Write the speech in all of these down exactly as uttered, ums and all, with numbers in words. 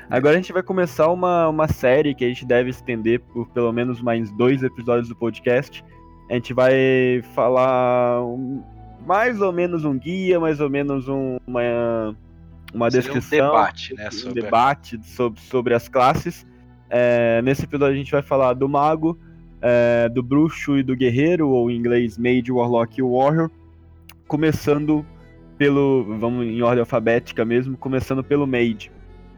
Agora a gente vai começar uma, uma série que a gente deve estender por pelo menos mais dois episódios do podcast. A gente vai falar um- mais ou menos um guia, mais ou menos um- uma, uma Seria um descrição, debate, né, um sobre a- debate sobre, sobre as classes. É, nesse episódio a gente vai falar do mago, é, do bruxo e do guerreiro, ou em inglês Mage, Warlock e Warrior, começando pelo, vamos em ordem alfabética mesmo, começando pelo Mage.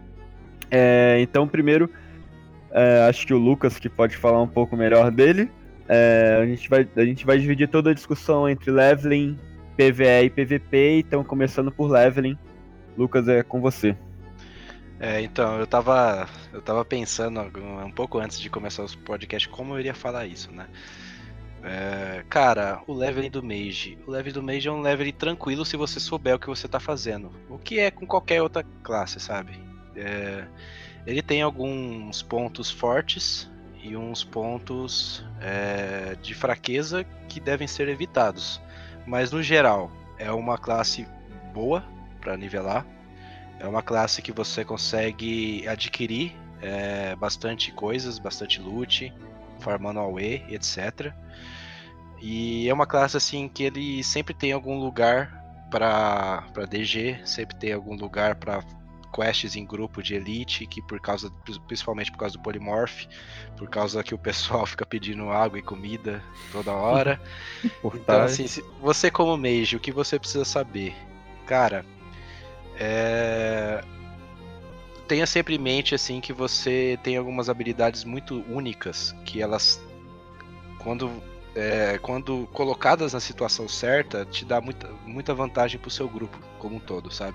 É, então, primeiro, é, acho que o Lucas que pode falar um pouco melhor dele. É, a, gente vai, a gente vai dividir toda a discussão entre leveling, P V E e P V P, então começando por leveling. Lucas, é com você. É, então, eu tava, eu tava pensando um pouco antes de começar o podcast como eu iria falar isso, né? É, cara, o leveling do Mage. O leveling do Mage é um leveling tranquilo se você souber o que você tá fazendo. O que é com qualquer outra classe, sabe? É, ele tem alguns pontos fortes e uns pontos é, de fraqueza que devem ser evitados. Mas no geral, é uma classe boa para nivelar. É uma classe que você consegue adquirir é, bastante coisas, bastante loot, farmando A W E, etcétera. E é uma classe assim que ele sempre tem algum lugar para para D G, sempre tem algum lugar para quests em grupo de elite, que por causa, principalmente por causa do Polymorph, por causa que o pessoal fica pedindo água e comida toda hora. Então assim, se você como mage, o que você precisa saber? Cara, é... tenha sempre em mente assim que você tem algumas habilidades muito únicas que elas, quando é, quando colocadas na situação certa, te dá muita, muita vantagem pro seu grupo como um todo, sabe?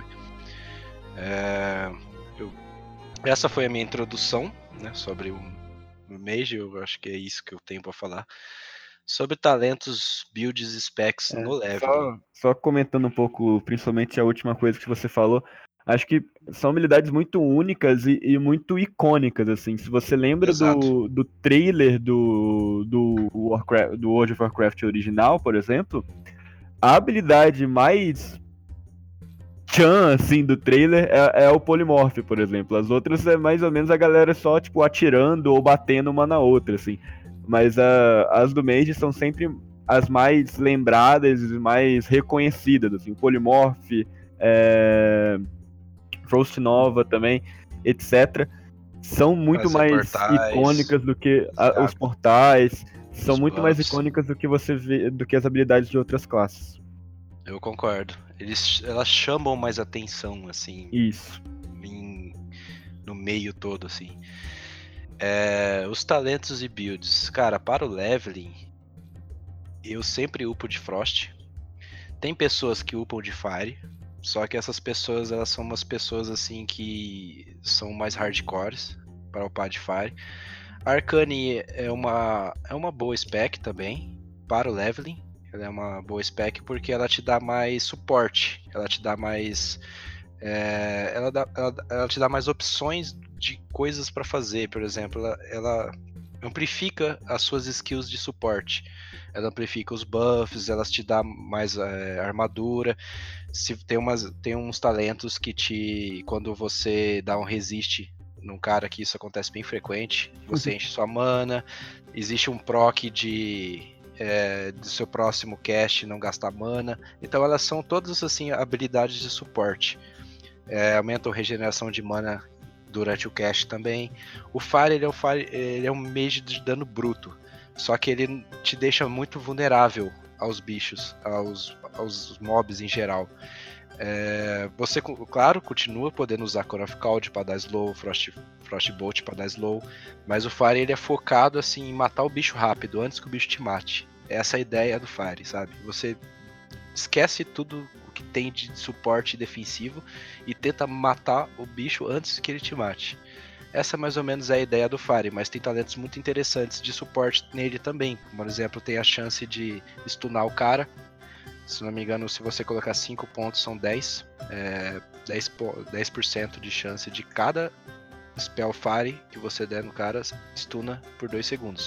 É, eu, essa foi a minha introdução, né, sobre o, o Mage. Eu acho que é isso que eu tenho para falar sobre talentos, builds e specs É, no leveling. só, só comentando um pouco, principalmente a última coisa que você falou, acho que são habilidades muito únicas e, e muito icônicas, assim. Se você lembra do, do trailer do, do, Warcraft, do World of Warcraft original, por exemplo, a habilidade mais tchan, assim, do trailer é, é o Polymorph, por exemplo. As outras é mais ou menos a galera só, tipo, atirando ou batendo uma na outra, assim. Mas uh, as do Mage são sempre as mais lembradas e mais reconhecidas, assim. O Polymorph, é... Frost Nova também, etcétera. São muito Fazer mais portais, icônicas do que a, exato. os portais. São Os muito mais buffs. icônicas do que você vê, do que as habilidades de outras classes. Eu concordo. Eles, elas chamam mais atenção, assim. Isso. Em, no meio todo, assim. É, os talentos e builds. Cara, para o leveling, eu sempre upo de Frost. Tem pessoas que upam de Fire. Só que essas pessoas, elas são umas pessoas, assim, que são mais hardcores para upar de Fire. Arcane é uma, é uma boa spec também para o leveling. Ela é uma boa spec porque ela te dá mais suporte, ela te dá mais, é, ela, dá, ela, ela te dá mais opções de coisas para fazer. Por exemplo, ela, ela amplifica as suas skills de suporte. Ela amplifica os buffs, ela te dá mais é, armadura. Se tem, umas, tem uns talentos que te, quando você dá um resist num cara, que isso acontece bem frequente, você enche sua mana, existe um proc de é, do seu próximo cast não gastar mana. Então elas são todas assim habilidades de suporte. É, aumentam a regeneração de mana durante o cast também. O Fire, ele é um, Fire, ele é um mage de dano bruto, só que ele te deixa muito vulnerável aos bichos, aos, aos mobs em geral. É, você, claro, continua podendo usar Core of Cloud para dar slow, Frost, Frostbolt para dar slow, mas o Fire ele é focado assim em matar o bicho rápido, antes que o bicho te mate. Essa é a ideia do Fire, sabe? Você esquece tudo o que tem de suporte defensivo e tenta matar o bicho antes que ele te mate. Essa mais ou menos é a ideia do Fire, mas tem talentos muito interessantes de suporte nele também. Por exemplo, tem a chance de stunar o cara. Se não me engano, se você colocar cinco pontos, são dez. É, dez, dez por cento de chance de cada Spell Fire que você der no cara, stuna por dois segundos.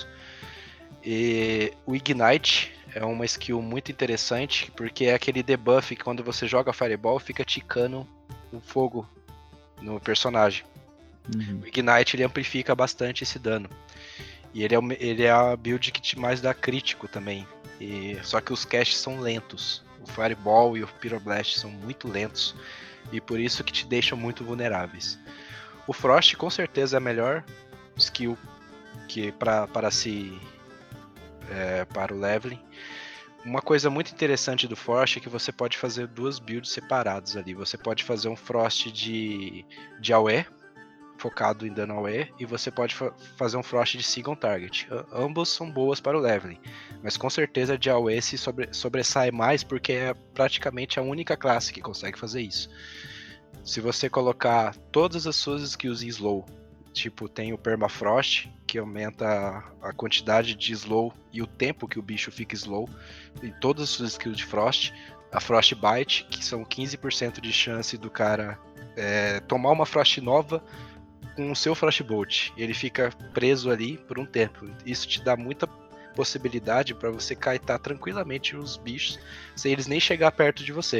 E o Ignite é uma skill muito interessante, porque é aquele debuff que quando você joga Fireball, fica ticando o fogo no personagem. Uhum. O Ignite ele amplifica bastante esse dano. E ele é, o- ele é a build que te mais dá crítico também. E, só que os casts são lentos. O Fireball e o Pyroblast são muito lentos. E por isso que te deixam muito vulneráveis. O Frost com certeza é a melhor skill que pra, para se é, para o leveling. Uma coisa muito interessante do Frost é que você pode fazer duas builds separadas ali. Você pode fazer um Frost de, de A O E, focado em dano A O E, e você pode fa fazer um Frost de Single Target. A ambos são boas para o leveling, mas com certeza a de A O E se sobre sobressai mais porque é praticamente a única classe que consegue fazer isso. Se você colocar todas as suas skills em slow, tipo, tem o Permafrost, que aumenta a quantidade de slow e o tempo que o bicho fica slow, e todas as suas skills de Frost. A Frostbite, que são quinze por cento de chance do cara é, tomar uma Frost nova com o seu Frostbolt. Ele fica preso ali por um tempo. Isso te dá muita possibilidade para você kaitar tranquilamente os bichos, sem eles nem chegar perto de você.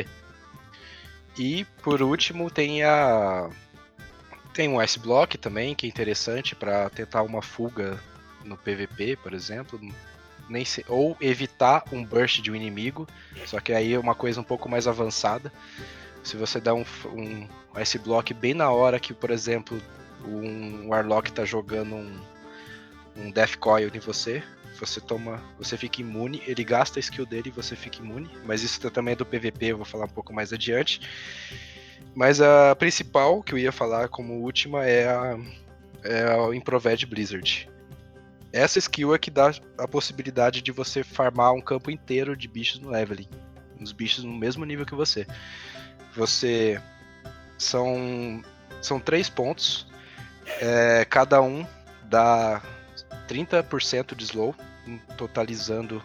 E, por último, tem a... Tem um Ice Block também, que é interessante para tentar uma fuga no P V P, por exemplo. Nem se... Ou evitar um burst de um inimigo, só que aí é uma coisa um pouco mais avançada. Se você dá um, um Ice Block bem na hora que, por exemplo, um Warlock tá jogando um, um Death Coil em você, você toma, você fica imune, ele gasta a skill dele e você fica imune, mas isso também é do P V P, eu vou falar um pouco mais adiante. Mas a principal que eu ia falar como última é a, é a Improved Blizzard. Essa skill é que dá a possibilidade de você farmar um campo inteiro de bichos no leveling. Uns bichos no mesmo nível que você. Você... São, são três pontos. É, cada um dá trinta por cento de slow, totalizando...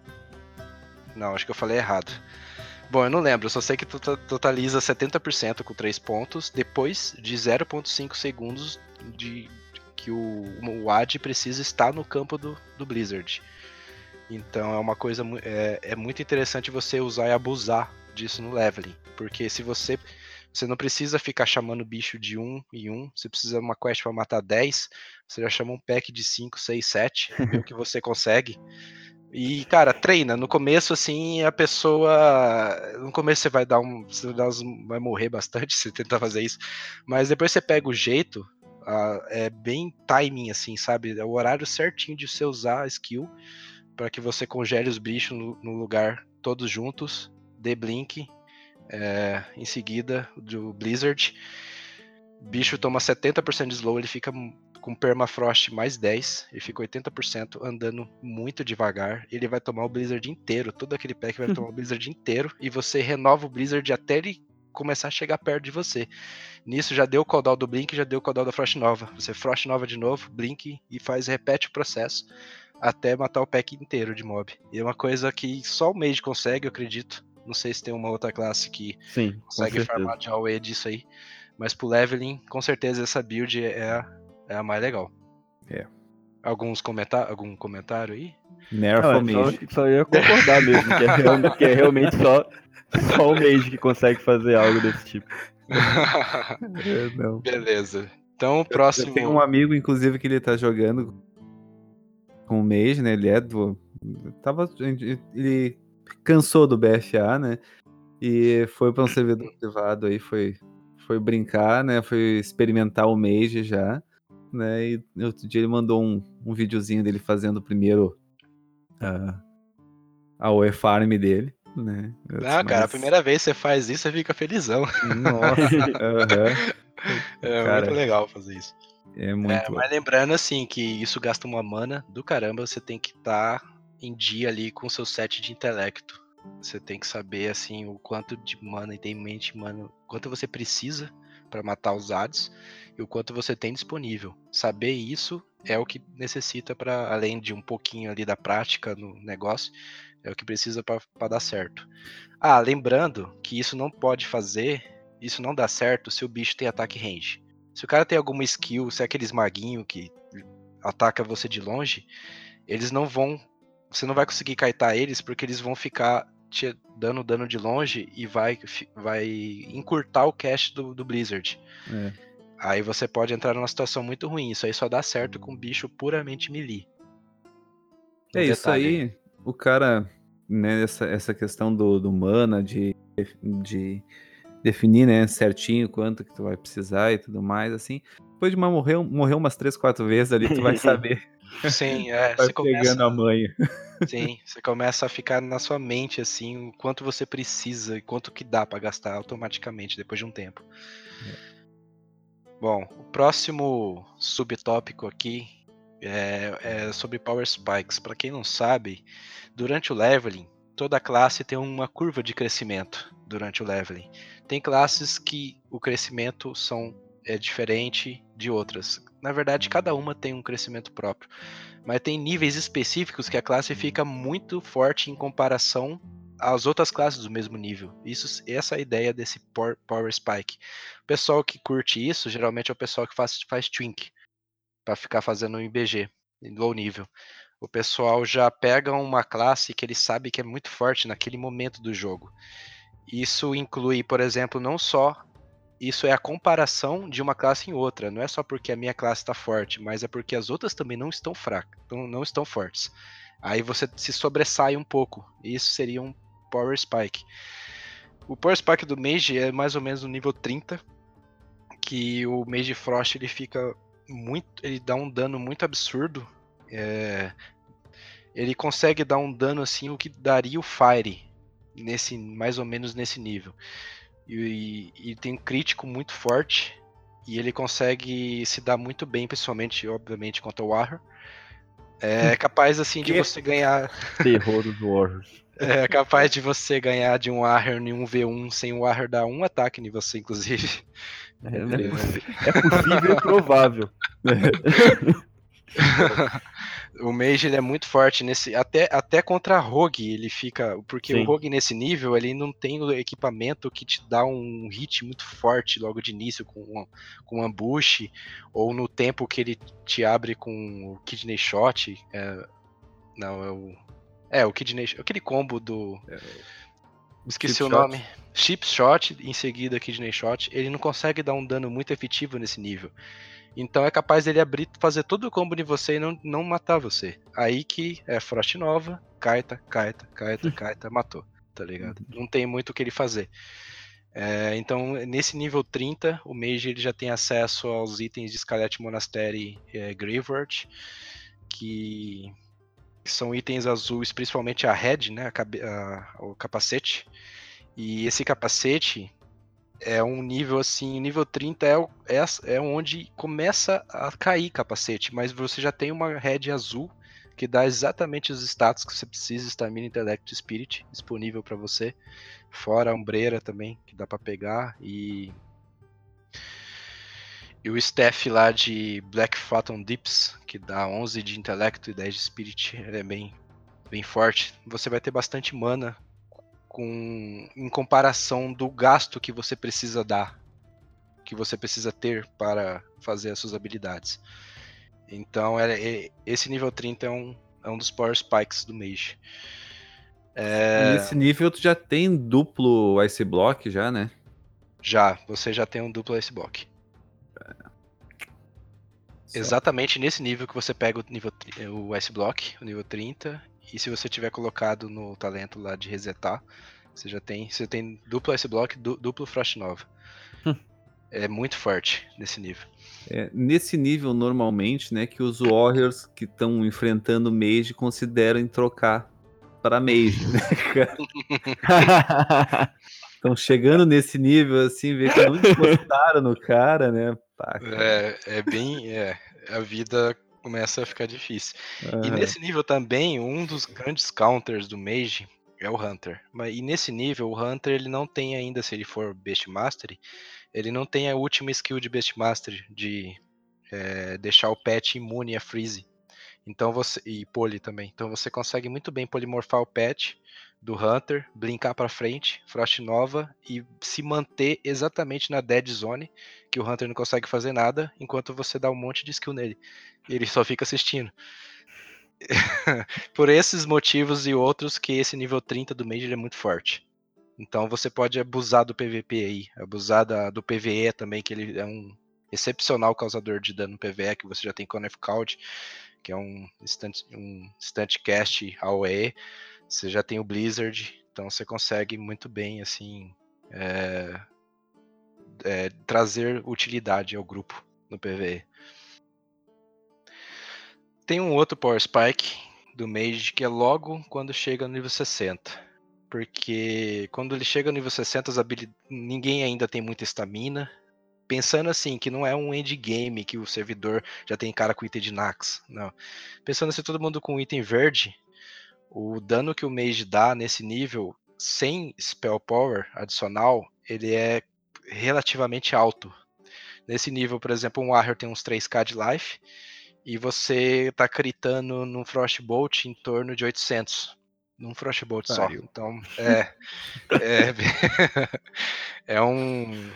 Não, acho que eu falei errado. Bom, eu não lembro, eu só sei que totaliza setenta por cento com três pontos, depois de zero vírgula cinco segundos de que o, o A D precisa estar no campo do, do Blizzard. Então é uma coisa é, é muito interessante você usar e abusar disso no leveling, porque se você você não precisa ficar chamando bicho de um em um, você precisa de uma quest para matar dez, você já chama um pack de cinco, seis, sete, vê o que você consegue. E, cara, treina. No começo, assim, a pessoa. No começo você vai dar um. Você vai morrer bastante se tentar fazer isso. Mas depois você pega o jeito. Uh, é bem timing, assim, sabe? É o horário certinho de você usar a skill para que você congele os bichos no, no lugar todos juntos. Dê blink. É, em seguida, do Blizzard. O bicho toma setenta por cento de slow, ele fica com permafrost mais dez, ele fica oitenta por cento andando muito devagar, ele vai tomar o Blizzard inteiro, todo aquele pack vai tomar o Blizzard inteiro, e você renova o Blizzard até ele começar a chegar perto de você. Nisso já deu o cooldown do Blink, já deu o cooldown da Frost Nova. Você Frost Nova de novo, Blink, e faz, repete o processo até matar o pack inteiro de mob. E é uma coisa que só o Mage consegue, eu acredito. Não sei se tem uma outra classe que Sim, consegue farmar de A O E disso aí. Mas pro leveling, com certeza essa build é a, é a mais legal. É. Alguns comentar algum comentário aí? Nerf o Mage. Só, só ia concordar mesmo, que é, real, que é realmente só, só o Mage que consegue fazer algo desse tipo. É, não. Beleza. Então o próximo... Eu tenho um amigo, inclusive, que ele tá jogando com o Mage, né? Ele é do... Tava... Ele cansou do B F A, né? E foi para um servidor privado aí, foi, foi brincar, né? Foi experimentar o Mage já, né? E outro dia ele mandou um, um videozinho dele fazendo o primeiro uh, a O E Farm dele, né? Eu disse, Ah, cara, mas... a primeira vez que você faz isso, você fica felizão. Nossa, uhum. É Cara, muito legal fazer isso. É muito É, mas lembrando assim que isso gasta uma mana do caramba, você tem que estar tá em dia ali com o seu set de intelecto. Você tem que saber assim o quanto de mana e tem em mente, mano, quanto você precisa para matar os ads e o quanto você tem disponível. Saber isso é o que necessita para, além de um pouquinho ali da prática no negócio, é o que precisa para dar certo. Ah, lembrando que isso não pode fazer, isso não dá certo se o bicho tem ataque range. Se o cara tem alguma skill, se é aqueles maguinho que ataca você de longe, eles não vão, você não vai conseguir kaitar eles porque eles vão ficar te dando dano de longe e vai, vai encurtar o cast do, do Blizzard. É. Aí você pode entrar numa situação muito ruim. Isso aí só dá certo com bicho puramente melee. Um É isso detalhe aí, o cara, né, essa, essa questão do, do mana, de, de definir, né, certinho quanto que tu vai precisar e tudo mais, assim. Depois de uma morrer, morrer umas três, quatro vezes ali, tu vai saber. Sim, é, Vai você pegando começa, a manha. sim, você começa a ficar na sua mente assim, o quanto você precisa e quanto que dá pra gastar automaticamente depois de um tempo. Bom, o próximo subtópico aqui é, é sobre Power Spikes. Para quem não sabe, durante o leveling, toda classe tem uma curva de crescimento durante o leveling. Tem classes que o crescimento são, é diferente de outras. Na verdade, cada uma tem um crescimento próprio. Mas tem níveis específicos que a classe fica muito forte em comparação às outras classes do mesmo nível. Isso, essa é a ideia desse Power Spike. O pessoal que curte isso, geralmente é o pessoal que faz, faz Twink, para ficar fazendo I B G, em low nível. O pessoal já pega uma classe que ele sabe que é muito forte naquele momento do jogo. Isso inclui, por exemplo, não só... Isso é a comparação de uma classe em outra. Não é só porque a minha classe está forte, mas é porque as outras também não estão fracas, não, não estão fortes. Aí você se sobressai um pouco. Isso seria um Power Spike. O Power Spike do Mage é mais ou menos no nível trinta, que o Mage Frost ele fica muito, ele dá um dano muito absurdo. É, ele consegue dar um dano assim o que daria o Fire, nesse, mais ou menos nesse nível. E, e, e tem um crítico muito forte. E ele consegue se dar muito bem, principalmente, obviamente, contra o Warrior. É capaz, assim, de Que? você ganhar... Terror dos Warriors. É capaz de você ganhar de um Warrior em um v um sem o Warrior dar um ataque em você, inclusive. É, é, possi- é possível e provável. O Mage ele é muito forte nesse, até, até contra Rogue ele fica, porque Sim. o Rogue nesse nível ele não tem o equipamento que te dá um hit muito forte logo de início com um, com um ambush, ou no tempo que ele te abre com o Kidney Shot, é, não, é o, é o Kidney, aquele combo do, esqueci Chip o shot. nome, Chip Shot, em seguida Kidney Shot, ele não consegue dar um dano muito efetivo nesse nível. Então é capaz dele abrir, fazer todo o combo de você e não, não matar você. Aí que é Frost Nova, Kaita, Kaita, Kaita, Kaita, matou, tá ligado? Não tem muito o que ele fazer. É, então, nesse nível trinta, o Mage ele já tem acesso aos itens de Scarlet Monastery é, Graveyard, que, que são itens azuis, principalmente a head, né, a, cabe, a, o capacete. E esse capacete... é um nível assim, nível trinta é, é, é onde começa a cair capacete, mas você já tem uma head azul que dá exatamente os status que você precisa, Stamina, Intellect, Spirit, disponível para você, fora a ombreira também, que dá para pegar, e e o staff lá de Black Phantom Dips, que dá onze de intelecto e dez de spirit, ele é bem, bem forte. Você vai ter bastante mana com, em comparação do gasto que você precisa dar, que você precisa ter para fazer as suas habilidades. Então, é, é, esse nível trinta é um, é um dos Power Spikes do Mage. É, Nesse nível tu já tem duplo Ice Block já, né? já, você já tem um duplo Ice Block. Só. Exatamente nesse nível que você pega o, nível, o Ice Block, o nível trinta, e se você tiver colocado no talento lá de resetar, você já tem, você tem duplo Ice Block, du, duplo Frost Nova. É muito forte nesse nível. É, nesse nível, normalmente, né, que os Warriors que estão enfrentando o Mage consideram em trocar para Mage, né, cara? Estão chegando nesse nível, assim, ver que não encostaram no cara, né? Pá, cara. É, é bem... É, a vida começa a ficar difícil. Uhum. E nesse nível também, um dos grandes counters do Mage é o Hunter. Mas, e nesse nível, o Hunter ele não tem ainda, se ele for Beast Mastery, ele não tem a última skill de Beast Mastery, de é, deixar o pet imune a freeze. Então você, e poly também. Então você consegue muito bem polimorfar o pet do Hunter, blinkar para frente, Frost Nova e se manter exatamente na dead zone, que o Hunter não consegue fazer nada, enquanto você dá um monte de skill nele. Ele só fica assistindo. Por esses motivos e outros que esse nível trinta do Mage é muito forte. Então você pode abusar do P V P aí, abusar da, do P V E também, que ele é um, excepcional causador de dano no P V E, que você já tem Conefcald, que é um instant, um instant cast A O E, você já tem o Blizzard, então você consegue muito bem, assim, é, é, trazer utilidade ao grupo no P V E. Tem um outro Power Spike do Mage que é logo quando chega no nível sessenta. Porque quando ele chega no nível sessenta, as habilidades, ninguém ainda tem muita estamina. Pensando assim, que não é um endgame que o servidor já tem cara com item de Nax. Não. Pensando assim, todo mundo com item verde, o dano que o Mage dá nesse nível, sem Spell Power adicional, ele é relativamente alto. Nesse nível, por exemplo, um Warrior tem uns três K de life, e você tá critando num Frostbolt em torno de oitocentos. Num Frostbolt só. Pariu. Então, é... É, é um...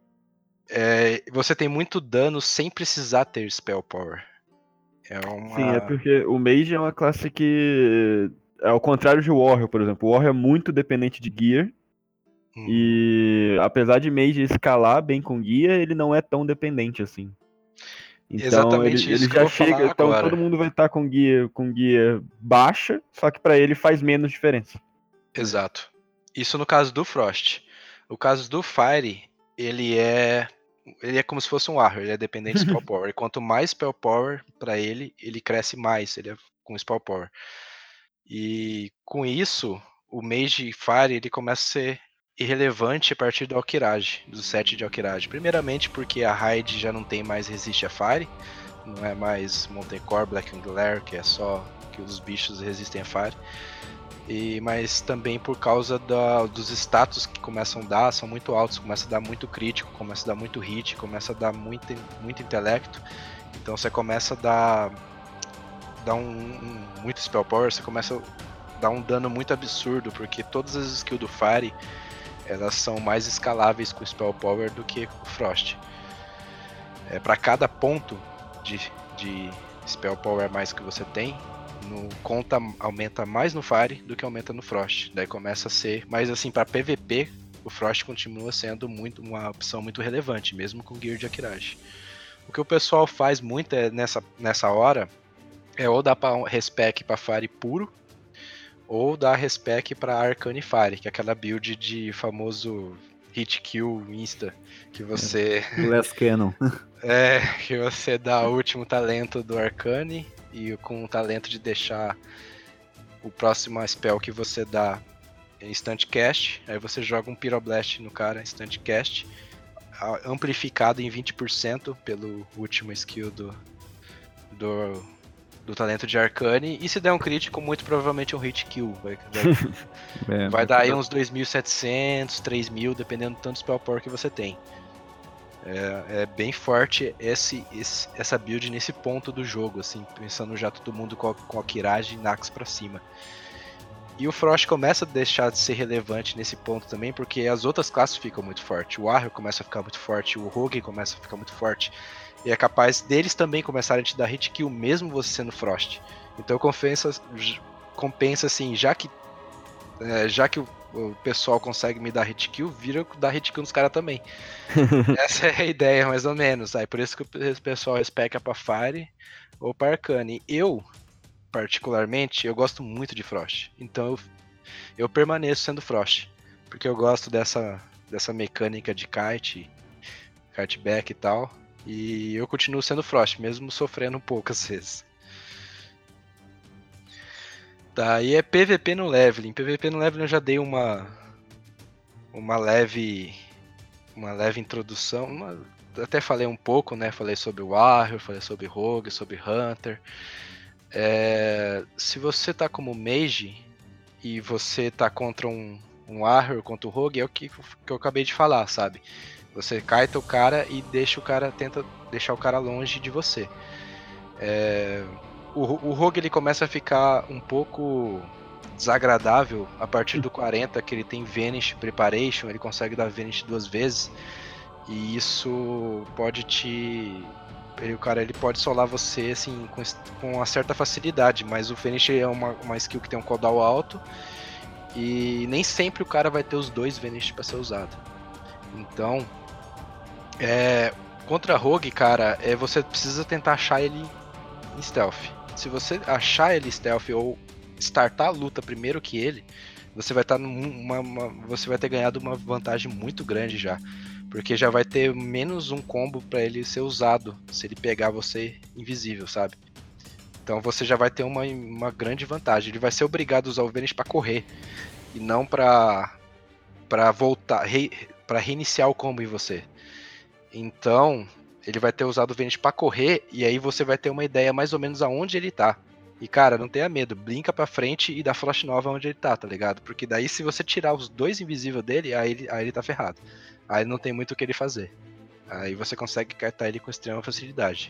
É, você tem muito dano sem precisar ter Spell Power. É uma... Sim, é porque o Mage é uma classe que é ao contrário de Warrior, por exemplo. O Warrior é muito dependente de Gear. Uhum. E apesar de Mage escalar bem com Gear, ele não é tão dependente assim. Então Exatamente ele, isso ele que eu já vou chega, falar então agora. todo mundo vai estar com guia, com guia baixa, só que pra ele faz menos diferença. Exato. Isso no caso do Frost. O caso do Fire, ele é ele é como se fosse um Warrior, ele é dependente de Spell Power. E quanto mais Spell Power pra ele, ele cresce mais, ele é com Spell Power. E com isso, o Mage Fire ele começa a ser irrelevante a partir do Alkirage, do set de Alkirage. Primeiramente porque a raid já não tem mais resiste a Fire, não é mais Mountain Core, Blackwing Lair, que é só que os bichos resistem a Fire. E, mas também por causa da, dos status que começam a dar, são muito altos, começa a dar muito crítico, começa a dar muito hit, começa a dar muito, muito intelecto. Então você começa a dar, dar um, um, muito spell power, você começa a dar um dano muito absurdo, porque todas as skills do Fire, elas são mais escaláveis com spell power do que o Frost. É, para cada ponto de, de spell power a mais que você tem, no conta aumenta mais no Fire do que aumenta no Frost. Daí começa a ser, mas assim, para P V P, o Frost continua sendo muito, uma opção muito relevante, mesmo com Gear de Akirage. O que o pessoal faz muito é, nessa, nessa hora é ou dar pra, respec para Fire puro, ou dar respec para Arcane Fire, que é aquela build de famoso hit kill insta, que você... Glass Cannon. É, que você dá o último talento do Arcane, e com o talento de deixar o próximo spell que você dá instant cast, aí você joga um Pyroblast no cara, instant cast, amplificado em vinte por cento pelo último skill do, do, do talento de Arcane, e se der um crítico, muito provavelmente um hit kill. Vai, vai, É, vai dar aí uns dois mil e setecentos, três mil, dependendo do tanto spell power que você tem. É, é bem forte esse, esse, essa build nesse ponto do jogo, assim, pensando já todo mundo com, com Akirage e Nax pra cima. E o Frost começa a deixar de ser relevante nesse ponto também, porque as outras classes ficam muito fortes. O Warrior começa a ficar muito forte, o Rogue começa a ficar muito forte, e é capaz deles também começarem a te dar hit kill, mesmo você sendo Frost. Então compensa, compensa assim, já que, é, já que o o pessoal consegue me dar hit kill, vira dar hit kill nos caras também. Essa é a ideia, mais ou menos. Aí por isso que o pessoal respeca pra Fire ou pra Arcane. Eu, particularmente, eu gosto muito de Frost. Então eu, eu permaneço sendo Frost. Porque eu gosto dessa, dessa mecânica de kite, kite back e tal. E eu continuo sendo Frost, mesmo sofrendo poucas vezes. Tá, e é P V P no leveling. P V P no leveling eu já dei uma uma leve uma leve introdução, uma, até falei um pouco, né? Falei sobre o Warrior, falei sobre Rogue, sobre Hunter. É, se você tá como Mage e você tá contra um, um Warrior, contra o Rogue, é o que, que eu acabei de falar, sabe? Você kaita o cara e deixa o cara, tenta deixar o cara longe de você. É, O, o Rogue ele começa a ficar um pouco desagradável a partir do quarenta, que ele tem Vanish Preparation, ele consegue dar Vanish duas vezes, e isso pode te... Ele, o cara ele pode solar você assim, com, com uma certa facilidade, mas o Vanish é uma, uma skill que tem um cooldown alto, e nem sempre o cara vai ter os dois Vanish para ser usado. Então, é, contra Rogue, cara, é, você precisa tentar achar ele em stealth. Se você achar ele stealth ou startar a luta primeiro que ele, você vai estar numa, uma, você vai ter ganhado uma vantagem muito grande já, porque já vai ter menos um combo para ele ser usado se ele pegar você invisível, sabe? Então você já vai ter uma, uma grande vantagem. Ele vai ser obrigado a usar o Vanish para correr e não para para voltar, re, para reiniciar o combo em você. Então ele vai ter usado o Vanish para correr e aí você vai ter uma ideia mais ou menos aonde ele tá. E, cara, não tenha medo, blinka pra frente e dá flash nova onde ele tá, tá ligado? Porque daí se você tirar os dois invisíveis dele, aí ele, aí ele tá ferrado. Aí não tem muito o que ele fazer. Aí você consegue cartar ele com extrema facilidade.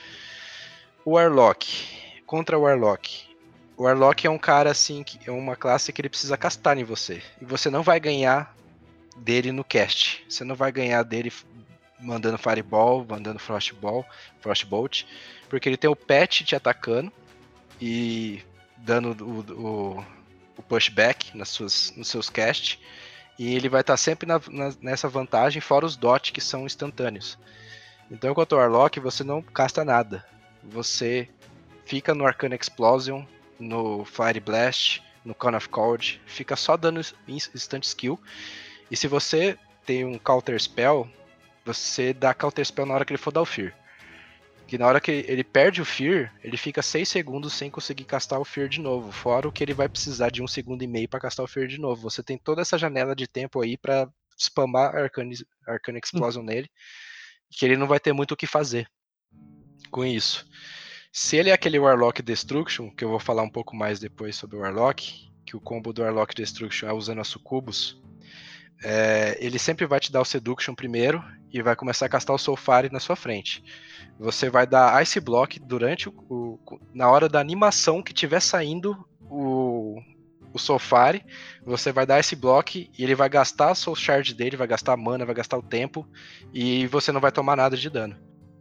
O Warlock. Contra o Warlock. O Warlock é um cara assim, que é uma classe que ele precisa castar em você. E você não vai ganhar dele no cast. Você não vai ganhar dele mandando Fireball, mandando Frostball, Frostbolt. Porque ele tem o Pet te atacando e dando o, o, o pushback nas suas, nos seus cast, e ele vai estar tá sempre na, na, nessa vantagem, fora os dot que são instantâneos. Então, enquanto o Warlock, você não casta nada. Você fica no Arcane Explosion, no Fire Blast, no Cone of Cold, fica só dando instant skill, e se você tem um Counter Spell, você dá Counter Spell na hora que ele for dar o Fear. Que na hora que ele perde o Fear, ele fica seis segundos sem conseguir castar o Fear de novo. Fora o que ele vai precisar de um segundo e meio para castar o Fear de novo. Você tem toda essa janela de tempo aí para spamar Arcane, Arcane Explosion hum. nele, que ele não vai ter muito o que fazer com isso. Se ele é aquele Warlock Destruction, que eu vou falar um pouco mais depois sobre o Warlock, que o combo do Warlock Destruction é usando a Sucubus, é, ele sempre vai te dar o Seduction primeiro e vai começar a castar o Soulfire na sua frente. Você vai dar Ice Block durante o, o na hora da animação que tiver saindo o, o Soulfire, você vai dar Ice Block e ele vai gastar a Soul Shard dele, vai gastar a mana, vai gastar o tempo e você não vai tomar nada de dano.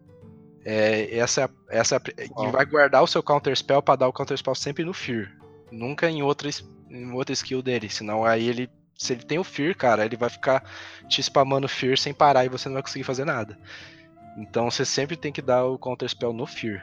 É, essa, essa, oh. E vai guardar o seu Counter Spell para dar o Counter Spell sempre no Fear, nunca em outra, em outra skill dele, senão aí ele, se ele tem o Fear, cara, ele vai ficar te spamando Fear sem parar e você não vai conseguir fazer nada. Então você sempre tem que dar o Counter Spell no Fear.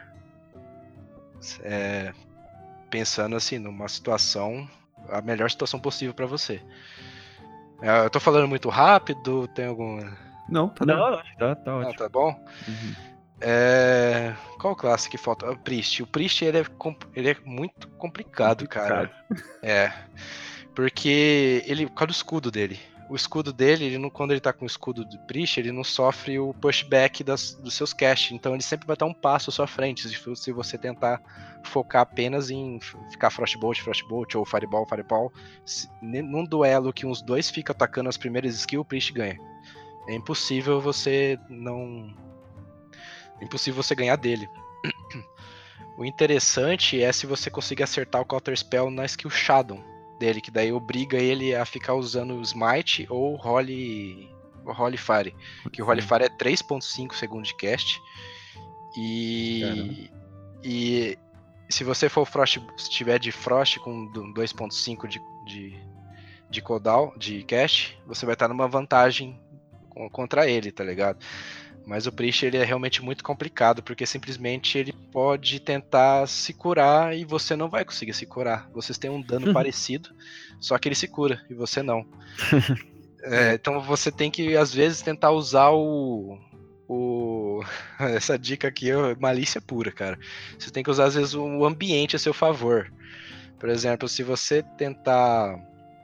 É, pensando assim, numa situação, a melhor situação possível pra você. É, eu tô falando muito rápido, tem algum... Não, tá não, não, tá, tá ótimo. Ah, tá bom? Uhum. É... Qual classe que falta? O Priest. O Priest ele é, ele é muito complicado, complicado. cara. É. Porque ele, por causa do escudo dele. O escudo dele, ele não, quando ele tá com o escudo do Priest, ele não sofre o pushback das, dos seus cast. Então ele sempre vai estar um passo à sua frente. Se, se você tentar focar apenas em ficar Frostbolt, Frostbolt ou Fireball, Fireball. Se, num duelo que uns dois ficam atacando as primeiras skills, o Priest ganha. É impossível você não... É impossível você ganhar dele. O interessante é se você conseguir acertar o Counter Spell na skill Shadow dele, que daí obriga ele a ficar usando o Smite ou Holy, o Holy Fire. Que o Holy Fire é três ponto cinco segundos de cast. E, e se você for Frost, se tiver de Frost com dois ponto cinco de, de, de cooldown, de cast, você vai estar numa vantagem contra ele, tá ligado? Mas o Priest ele é realmente muito complicado, porque simplesmente ele pode tentar se curar e você não vai conseguir se curar. Vocês têm um dano parecido, só que ele se cura e você não. É, então você tem que, às vezes, tentar usar o... o... Essa dica aqui é malícia pura, cara. Você tem que usar, às vezes, o ambiente a seu favor. Por exemplo, se você tentar...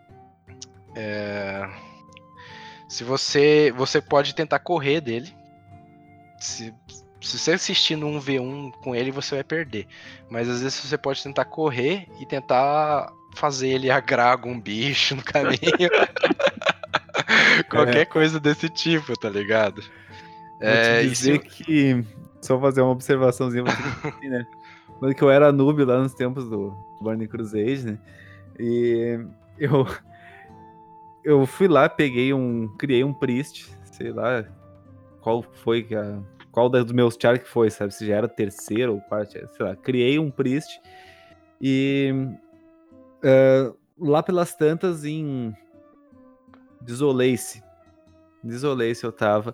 É... Se você... Você pode tentar correr dele. Se, se você assistir no um vê um com ele, você vai perder. Mas às vezes você pode tentar correr e tentar fazer ele agrar algum bicho no caminho. Qualquer é. coisa desse tipo, tá ligado? Vou é, te dizer isso... que... Só fazer uma observaçãozinha. Assim, né? Quando que eu era noob lá nos tempos do Burning Crusade, né? E eu... Eu fui lá, peguei um... Criei um Priest, sei lá... Qual foi que a... Qual dos meus char que foi, sabe? Se já era terceiro ou quarto, sei lá. Criei um Priest e uh, lá pelas tantas em Desolace. Desolace eu tava.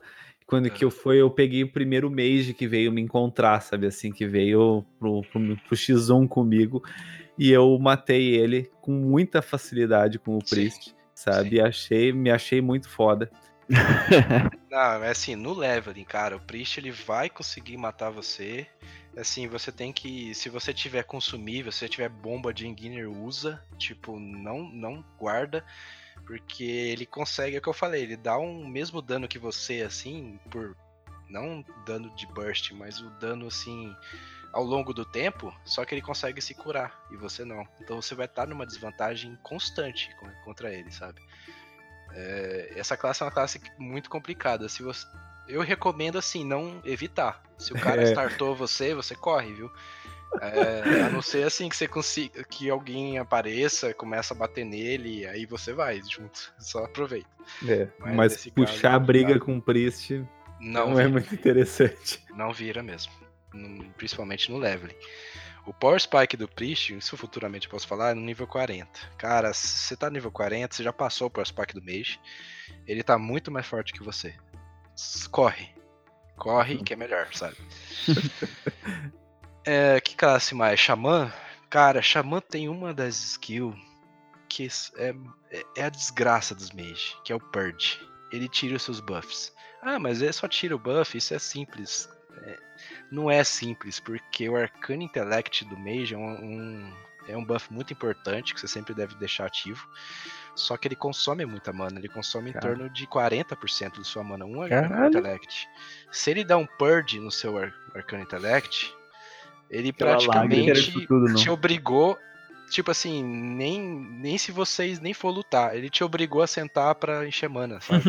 quando que eu fui, eu peguei o primeiro mage que veio me encontrar, sabe, assim, que veio pro, pro, pro xis um comigo, e eu matei ele com muita facilidade com o Priest, sabe, e achei, me achei muito foda. Não, é assim, no leveling, cara, o Priest ele vai conseguir matar você. Assim, você tem que, se você tiver consumível, se você tiver bomba de Enginner, usa, tipo, não, não guarda, porque ele consegue, é o que eu falei, ele dá um mesmo dano que você, assim, por, não dano de burst, mas o dano, assim, ao longo do tempo, só que ele consegue se curar, e você não. Então você vai estar numa desvantagem constante contra ele, sabe? É, essa classe é uma classe muito complicada. Se você, eu recomendo assim, não evitar. Se o cara É. startou você, você corre, viu? É, a não ser assim que você consiga, que alguém apareça, começa a bater nele, aí você vai junto. Só aproveita. É, mas mas nesse puxar caso, a briga tá, com o Priest não, não vira, é muito interessante. Não vira mesmo. No, principalmente no leveling. O Power Spike do Priest, isso futuramente eu posso falar, é no nível quarenta. Cara, se você tá no nível quarenta, você já passou o Power Spike do Mage. Ele tá muito mais forte que você. Corre. Corre que é melhor, sabe? É, que classe mais? Xamã? Cara, Xamã tem uma das skills que é, é a desgraça dos Mage, que é o Purge. Ele tira os seus buffs. Ah, mas ele só tira o buff, isso é simples. É, não é simples, porque o Arcane Intellect do Mage é um, um, é um buff muito importante, que você sempre deve deixar ativo. Só que ele consome muita mana, ele consome Cara. em torno de quarenta por cento de sua mana, um Caralho. Arcane Intellect. Se ele dá um Purge no seu Ar Arcane Intellect, ele Aquela praticamente lágrima, isso tudo, não. te obrigou, tipo assim, nem, nem se vocês nem for lutar, ele te obrigou a sentar pra encher mana, sabe?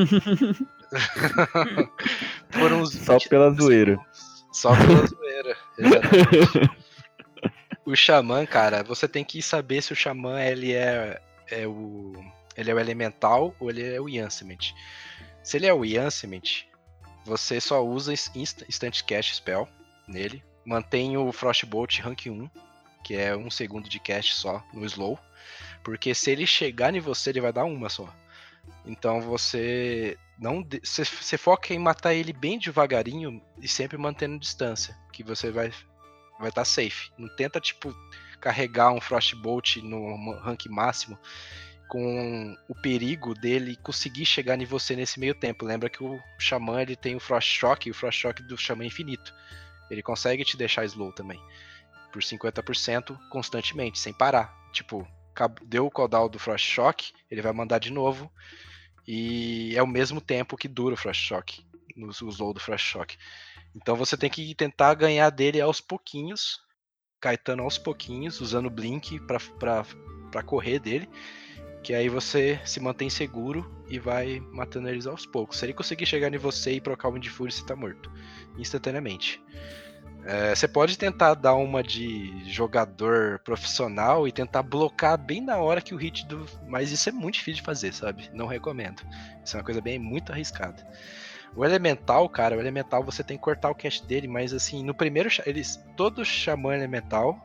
Por uns Só pela zoeira. segundos. Só pela zoeira, exatamente. O Xamã, cara, você tem que saber se o Xamã ele é, é o ele é o elemental ou ele é o Yancement. Se ele é o Yancement, você só usa insta, Instant Cast Spell nele. Mantém o Frostbolt rank um, que é um segundo de cast só no slow. Porque se ele chegar em você, ele vai dar uma só. Então você não você, você foca em matar ele bem devagarinho e sempre mantendo distância, que você vai vai estar tá safe. Não tenta tipo carregar um Frostbolt no rank máximo com o perigo dele conseguir chegar em você nesse meio tempo. Lembra que o Xamã ele tem o Frost Shock, e o Frost Shock do Xamã é infinito. Ele consegue te deixar slow também, por cinquenta por cento constantemente, sem parar. Tipo, deu o cooldown do Frost Shock, ele vai mandar de novo, e é o mesmo tempo que dura o Frost Shock, no slow do Frost Shock. Então você tem que tentar ganhar dele aos pouquinhos, Caetano aos pouquinhos, usando Blink pra, pra, pra correr dele, que aí você se mantém seguro e vai matando eles aos poucos. Se ele conseguir chegar em você e procar o Wind Fury, você tá morto, instantaneamente. É, você pode tentar dar uma de jogador profissional e tentar blocar bem na hora que o hit do... Mas isso é muito difícil de fazer, sabe? Não recomendo. Isso é uma coisa bem muito arriscada. O Elemental, cara, o Elemental você tem que cortar o cast dele, mas assim, no primeiro... Eles, todo Xamã Elemental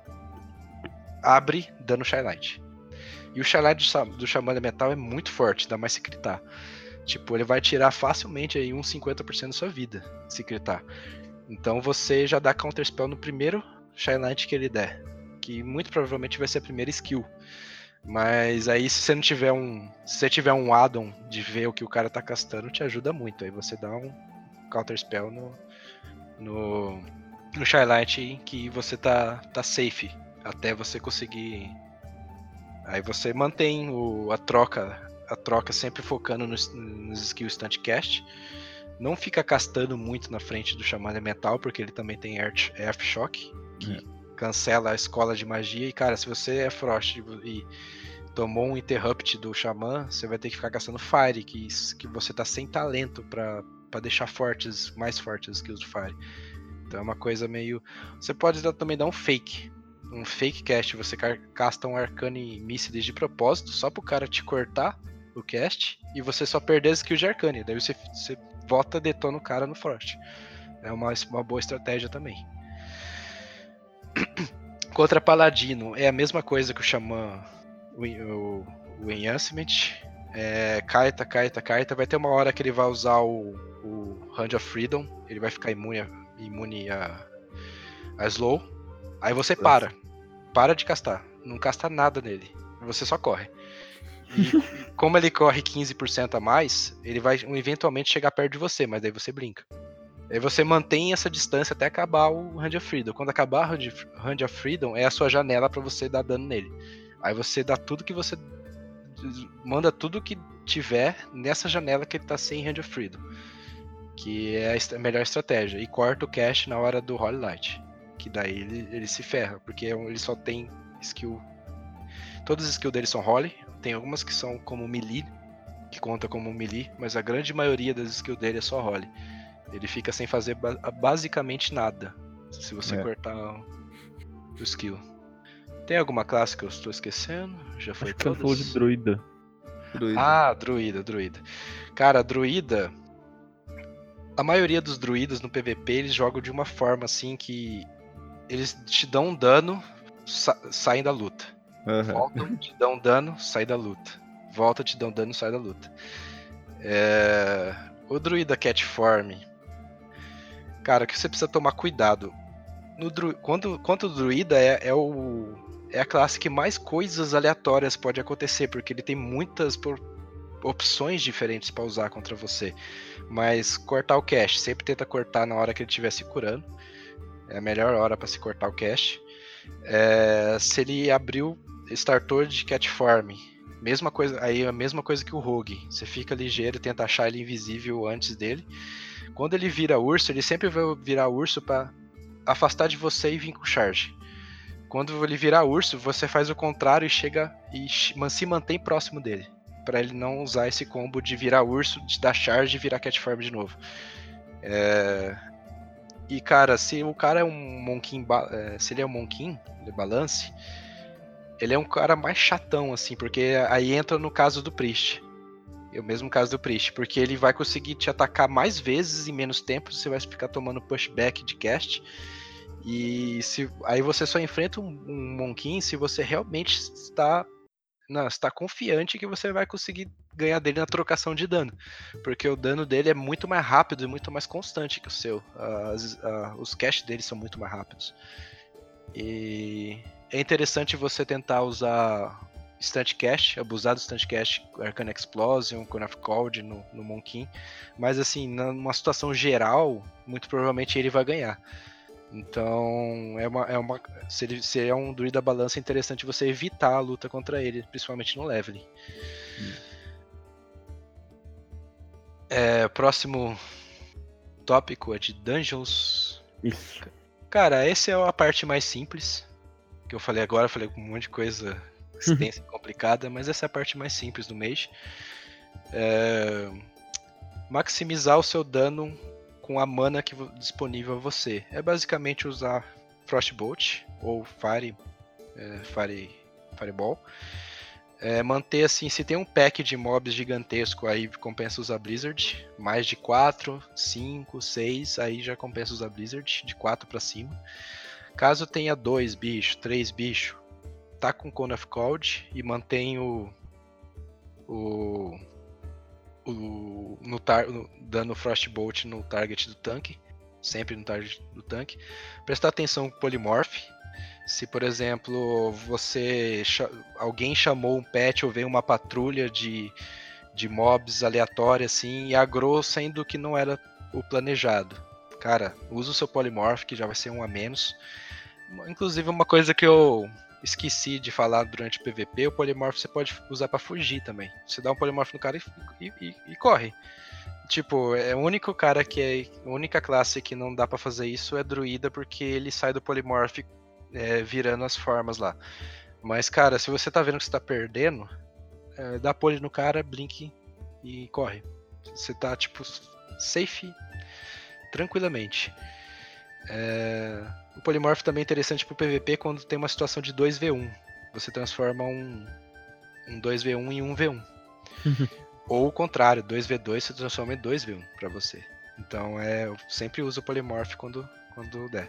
abre dano Shylight. E o Shylight do Xamã Elemental é muito forte, ainda mais se critar. Tipo, ele vai tirar facilmente aí uns cinquenta por cento da sua vida, se critar. Então você já dá Counterspell no primeiro Shylight que ele der, que muito provavelmente vai ser a primeira skill. Mas aí se você não tiver um, se você tiver um addon de ver o que o cara tá castando, te ajuda muito. Aí você dá um Counterspell no no, no Shylight que você tá tá safe até você conseguir. Aí você mantém o, a troca, a troca sempre focando nos, nos skills Instant Cast. Não fica castando muito na frente do Xamã Elemental, porque ele também tem Earth, Earth Shock, que é. cancela a escola de magia. E, cara, se você é Frost e tomou um Interrupt do Xamã, você vai ter que ficar gastando Fire, que, que você tá sem talento pra, pra deixar fortes, mais fortes as skills do Fire. Então é uma coisa meio... Você pode também dar um Fake. Um Fake Cast, você casta um Arcane Missiles de propósito, só pro cara te cortar o cast, e você só perder as skills de Arcane. Daí você... você volta, detona o cara no Frost. É uma, uma boa estratégia também. Contra Paladino, é a mesma coisa que o Xamã, o, o, o Enhancement. É, Kaita, Kaita, Kaita. Vai ter uma hora que ele vai usar o, o Hand of Freedom, ele vai ficar imune a, imune a, a slow. Aí você para. Para de castar. Não casta nada nele. Você só corre. E como ele corre quinze por cento a mais, ele vai eventualmente chegar perto de você, mas daí você brinca. Aí você mantém essa distância até acabar o Hand of Freedom. Quando acabar o Hand of Freedom, é a sua janela pra você dar dano nele. Aí você dá tudo que você... Manda tudo que tiver nessa janela que ele tá sem Hand of Freedom. Que é a melhor estratégia. E corta o cast na hora do Holy Light. Que daí ele, ele se ferra, porque ele só tem skill... Todas as skills dele são Holy. Tem algumas que são como melee, que conta como melee, mas a grande maioria das skills dele é só Holy. Ele fica sem fazer ba- basicamente nada, se você é. cortar o skill. Tem alguma classe que eu estou esquecendo? Já foi Acho que todas? você falou de druida. Druida. Ah, druida, druida. Cara, druida... A maioria dos druidas no P V P, eles jogam de uma forma assim que... Eles te dão um dano, sa- saem da luta. Uhum. Voltam, te dão dano, sai da luta. Volta, te dão dano, sai da luta. É... O druida Catform. Cara, que você precisa tomar cuidado. No dru... quando, quanto o druida é, é, o... é a classe que mais coisas aleatórias pode acontecer, porque ele tem muitas por... opções diferentes para usar contra você. Mas cortar o cache, sempre tenta cortar na hora que ele estiver se curando. É a melhor hora para se cortar o cache. É... Se ele abriu startor de Catform, mesma coisa, aí a mesma coisa que o Rogue. Você fica ligeiro, tenta achar ele invisível antes dele. Quando ele vira urso, ele sempre vai virar urso para afastar de você e vir com charge. Quando ele virar urso, você faz o contrário e chega e se mantém próximo dele, para ele não usar esse combo de virar urso, de dar charge e virar Catform de novo. É... E cara, se o cara é um Monkin, se ele é um Monkin, ele é balance, ele é um cara mais chatão, assim, porque aí entra no caso do Priest. É o mesmo caso do Priest, porque ele vai conseguir te atacar mais vezes em menos tempo, você vai ficar tomando pushback de cast. E se, aí você só enfrenta um, um Monkin se você realmente está, não, está confiante que você vai conseguir ganhar dele na trocação de dano. Porque o dano dele é muito mais rápido e muito mais constante que o seu. As, a, os casts dele são muito mais rápidos. E... é interessante você tentar usar Stunt Cast, abusar do Stunt Cast, Arcane Explosion, Cone of Cold no, no Monkin, mas assim, numa situação geral, muito provavelmente ele vai ganhar. Então, é uma, é uma, se, ele, se é um druida balança, é interessante você evitar a luta contra ele, principalmente no leveling. Hum. É, próximo tópico é de Dungeons. Isso. Cara, essa é a parte mais simples. Que eu falei agora, eu falei com um monte de coisa extensa e complicada, mas essa é a parte mais simples do Mage. É... Maximizar o seu dano com a mana que disponível a você. É basicamente usar Frostbolt ou Fire, é, Fire Fireball. É, manter assim, se tem um pack de mobs gigantesco, aí compensa usar Blizzard. Mais de quatro, cinco, seis, aí já compensa usar Blizzard, de quatro pra cima. Caso tenha dois bichos, três bichos, tá com Cone of Cold e mantém o, o, o no tar, no, dando Frostbolt no target do tanque, sempre no target do tanque. Prestar atenção com Polymorph. Se, por exemplo, você alguém chamou um pet ou veio uma patrulha de, de mobs aleatórias assim e agrou sendo que não era o planejado. Cara, usa o seu Polymorph, que já vai ser um a menos. Inclusive, uma coisa que eu esqueci de falar durante o P V P, o Polymorph você pode usar pra fugir também. Você dá um Polymorph no cara e, e, e corre. Tipo, é o único cara que é... A única classe que não dá pra fazer isso é Druida, porque ele sai do Polymorph é, virando as formas lá. Mas, cara, se você tá vendo que você tá perdendo, é, dá poly no cara, blink e corre. Você tá, tipo, safe tranquilamente. É... O Polymorph também é interessante pro P V P quando tem uma situação de dois v um. Você transforma um, um dois v um em um v um. Ou o contrário, dois v dois se transforma em dois v um pra você. Então é, eu sempre uso o Polymorph quando, quando der.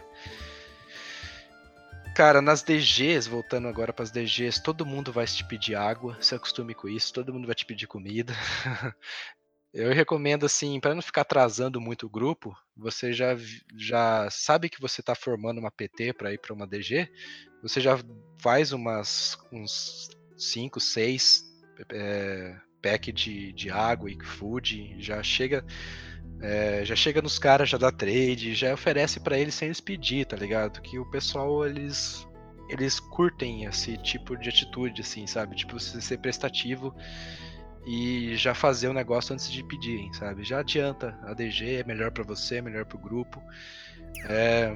Cara, nas D Gs, voltando agora pras D Gs, todo mundo vai te pedir água, se acostume com isso, todo mundo vai te pedir comida. Eu recomendo, assim, para não ficar atrasando muito o grupo, você já, já sabe que você está formando uma P T para ir para uma D G, você já faz umas, uns cinco, seis é, pack de, de água e food, já chega, é, já chega nos caras, já dá trade, já oferece para eles sem eles pedir, tá ligado? Que o pessoal, eles, eles curtem esse tipo de atitude, assim, sabe? Tipo, você ser prestativo e já fazer o negócio antes de pedirem, sabe? Já adianta, a D G é melhor pra você, é melhor pro grupo. É...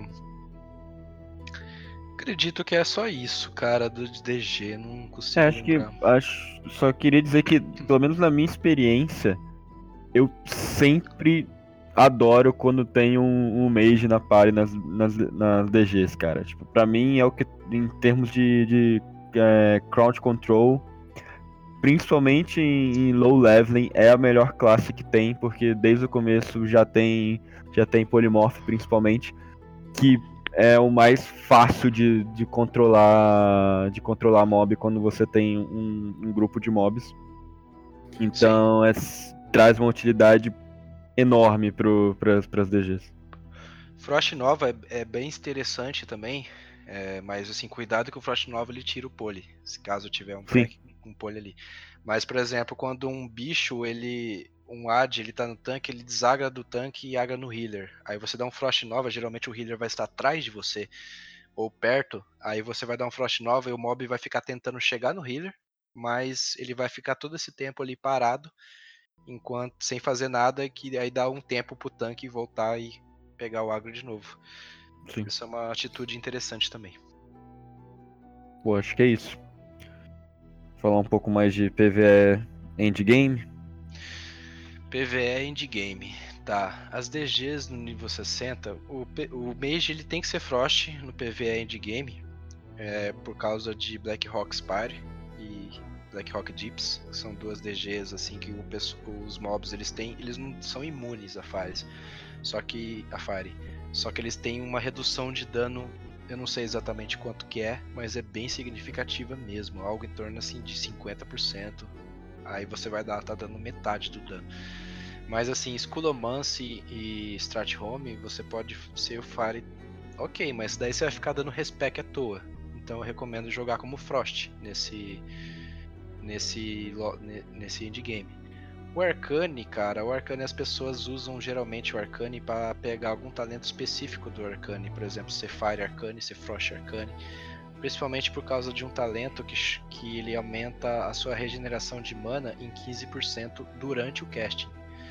Acredito que é só isso, cara, do D G, não consigo É, acho que lembrar. acho, só queria dizer que, pelo menos na minha experiência, eu sempre adoro quando tem um, um mage na party nas, nas, nas D Gs, cara. Tipo, pra mim é o que, em termos de, de é, crowd control, principalmente em, em low leveling, é a melhor classe que tem, porque desde o começo já tem, já tem polymorph, principalmente, que é o mais fácil de, de controlar de controlar mob quando você tem um, um grupo de mobs. Então é, traz uma utilidade enorme para as D Gs. Frost Nova é, é bem interessante também, é, mas assim, cuidado que o Frost Nova ele tira o pole, se caso tiver um pré com pole ali. Mas, por exemplo, quando um bicho, ele um ad, ele tá no tanque, ele desagra do tanque e agra no healer. Aí você dá um Frost Nova, geralmente o healer vai estar atrás de você ou perto, aí você vai dar um Frost Nova e o mob vai ficar tentando chegar no healer, mas ele vai ficar todo esse tempo ali parado, enquanto sem fazer nada, que aí dá um tempo pro tanque voltar e pegar o agro de novo. Sim. Isso é uma atitude interessante também. Pô, acho que é isso. Falar um pouco mais de P V E endgame. P V E endgame. Tá, as D Gs no nível sessenta, o, P, o Mage ele tem que ser Frost no P V E endgame, é, por causa de Black Rock Spire e Black Rock Deeps, que são duas D Gs assim que o, os mobs eles têm, eles não são imunes a Fire, só que a Fire, só que eles têm uma redução de dano, eu não sei exatamente quanto que é, mas é bem significativa mesmo, algo em torno assim de cinquenta por cento. Aí você vai dar, tá dando metade do dano. Mas assim, Skullomance e Strat Home, você pode ser o Fire, ok, mas daí você vai ficar dando respec à toa. Então eu recomendo jogar como Frost nesse nesse nesse endgame. O Arcane, cara, o Arcane as pessoas usam geralmente o Arcane para pegar algum talento específico do Arcane, por exemplo, ser Fire Arcane, ser Frost Arcane, principalmente por causa de um talento que, que ele aumenta a sua regeneração de mana em quinze por cento durante o casting.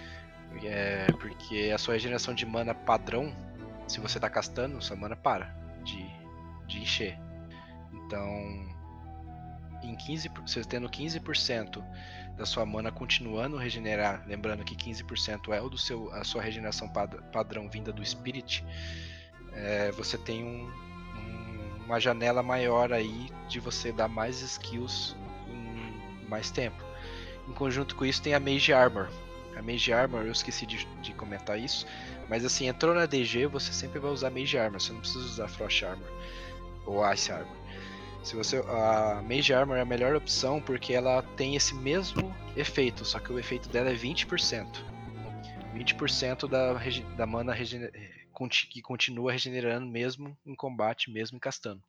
É, porque a sua regeneração de mana padrão, se você tá castando, sua mana para de, de encher. Então, em quinze, você tendo quinze por cento da sua mana continuando a regenerar, lembrando que quinze por cento é o do seu, a sua regeneração pad, padrão vinda do Spirit, é, você tem um, um, uma janela maior aí de você dar mais skills em mais tempo. Em conjunto com isso tem a Mage Armor. A Mage Armor, eu esqueci de, de comentar isso, mas assim, entrou na D G, você sempre vai usar Mage Armor, você não precisa usar Frost Armor ou Ice Armor. Se você, a Mage Armor é a melhor opção porque ela tem esse mesmo efeito, só que o efeito dela é vinte por cento. vinte por cento da, da mana regener, que continua regenerando mesmo em combate, mesmo em castando.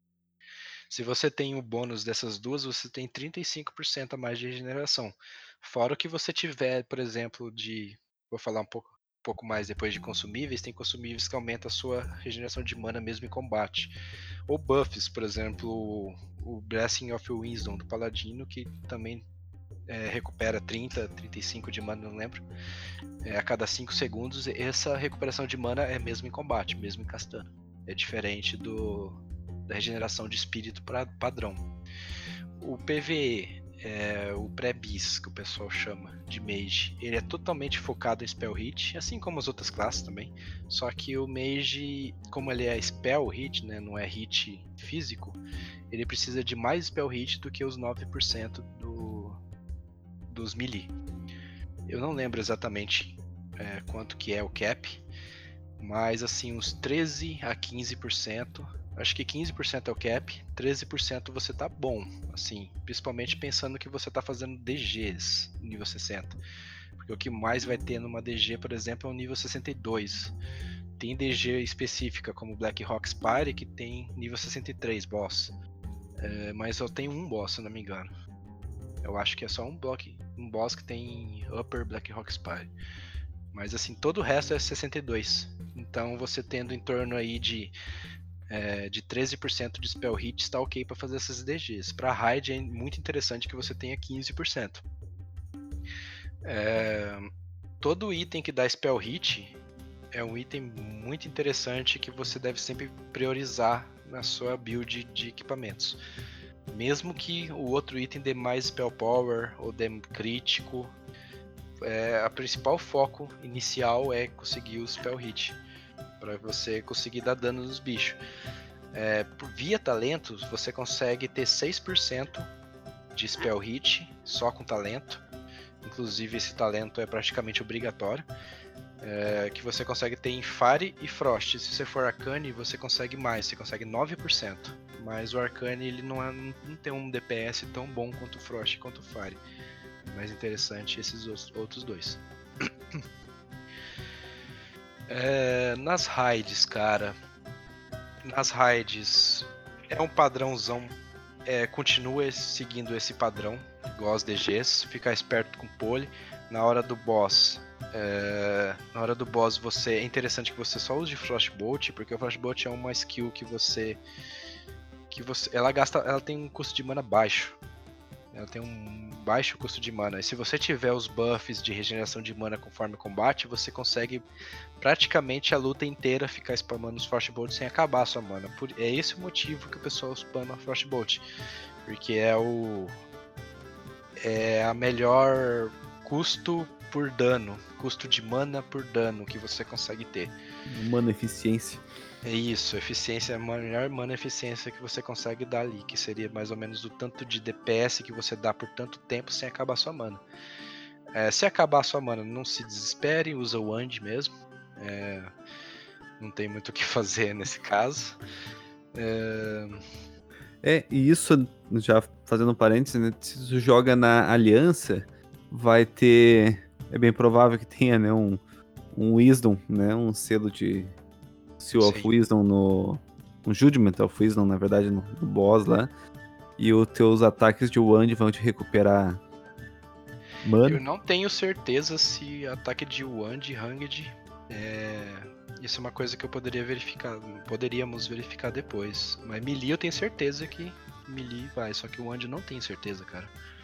Se você tem o bônus dessas duas, você tem trinta e cinco por cento a mais de regeneração. Fora o que você tiver, por exemplo, de... Vou falar um pouco, um pouco mais depois de consumíveis. Tem consumíveis que aumentam a sua regeneração de mana mesmo em combate. Ou buffs, por exemplo, o Blessing of Wisdom do Paladino, que também é, recupera trinta, trinta e cinco de mana, não lembro. É, a cada cinco segundos, essa recuperação de mana é mesmo em combate, mesmo em castando. É diferente do... da regeneração de espírito pra, padrão. O P V E, é, o pré-bis, que o pessoal chama de Mage, ele é totalmente focado em Spell Hit, assim como as outras classes também, só que o Mage, como ele é Spell Hit, né, não é hit físico, ele precisa de mais Spell Hit do que os nove por cento do, dos melee. Eu não lembro exatamente é, quanto que é o cap, mas assim, uns treze a quinze por cento. Acho que quinze por cento é o cap, treze por cento você tá bom, assim, principalmente pensando que você tá fazendo D Gs nível sessenta. Porque o que mais vai ter numa D G, por exemplo, é o nível sessenta e dois. Tem D G específica, como Black Rock Spire, que tem nível sessenta e três, boss. É, mas só tem um boss, se não me engano. Eu acho que é só um, block, um boss que tem Upper Black Rock Spire. Mas assim, todo o resto é sessenta e dois. Então você tendo em torno aí de, é, de treze por cento de Spell Hit, está ok para fazer essas D Gs. Para Raid é muito interessante que você tenha quinze por cento. É, todo item que dá Spell Hit é um item muito interessante que você deve sempre priorizar na sua build de equipamentos. Mesmo que o outro item dê mais Spell Power ou dê crítico, é, a principal foco inicial é conseguir o Spell Hit, para você conseguir dar dano nos bichos. É, via talentos, você consegue ter seis por cento de Spell Hit só com talento. Inclusive esse talento é praticamente obrigatório. É, que você consegue ter em Fire e Frost. Se você for Arcane, você consegue mais, você consegue nove por cento. Mas o Arcane ele não, é, não tem um D P S tão bom quanto o Frost e quanto o Fire. É mais interessante esses outros dois. É, nas raids, cara. Nas raids é um padrãozão. É, continua seguindo esse padrão, igual as D Gs. Ficar esperto com pole. Na hora do boss. É, na hora do boss você é interessante que você só use Frostbolt, porque o Frostbolt é uma skill que você que você ela gasta, ela tem um custo de mana baixo. Ela tem um baixo custo de mana. E se você tiver os buffs de regeneração de mana conforme o combate, você consegue praticamente a luta inteira ficar spamando os Frostbolt sem acabar a sua mana. Por, é esse o motivo que o pessoal spama Frostbolt, porque é o é a melhor custo por dano, custo de mana por dano que você consegue ter. Mana eficiência. É isso, eficiência é a melhor mana eficiência que você consegue dar ali, que seria mais ou menos o tanto de D P S que você dá por tanto tempo sem acabar sua mana. É, se acabar sua mana, não se desespere, usa o Wand mesmo. É, não tem muito o que fazer nesse caso. É... é, e isso, já fazendo um parênteses, né, se você joga na Aliança, vai ter, é bem provável que tenha, né, um, um Wisdom, né, um selo de Seal of Wisdom no, um Judgment of Wisdom, na verdade, no, no boss lá, e os teus ataques de Wand vão te recuperar mana. Eu não tenho certeza se ataque de Wand e Hanged é... Isso é uma coisa que eu poderia verificar, poderíamos verificar depois. Mas melee eu tenho certeza que melee vai, só que o Wand não tenho certeza, cara.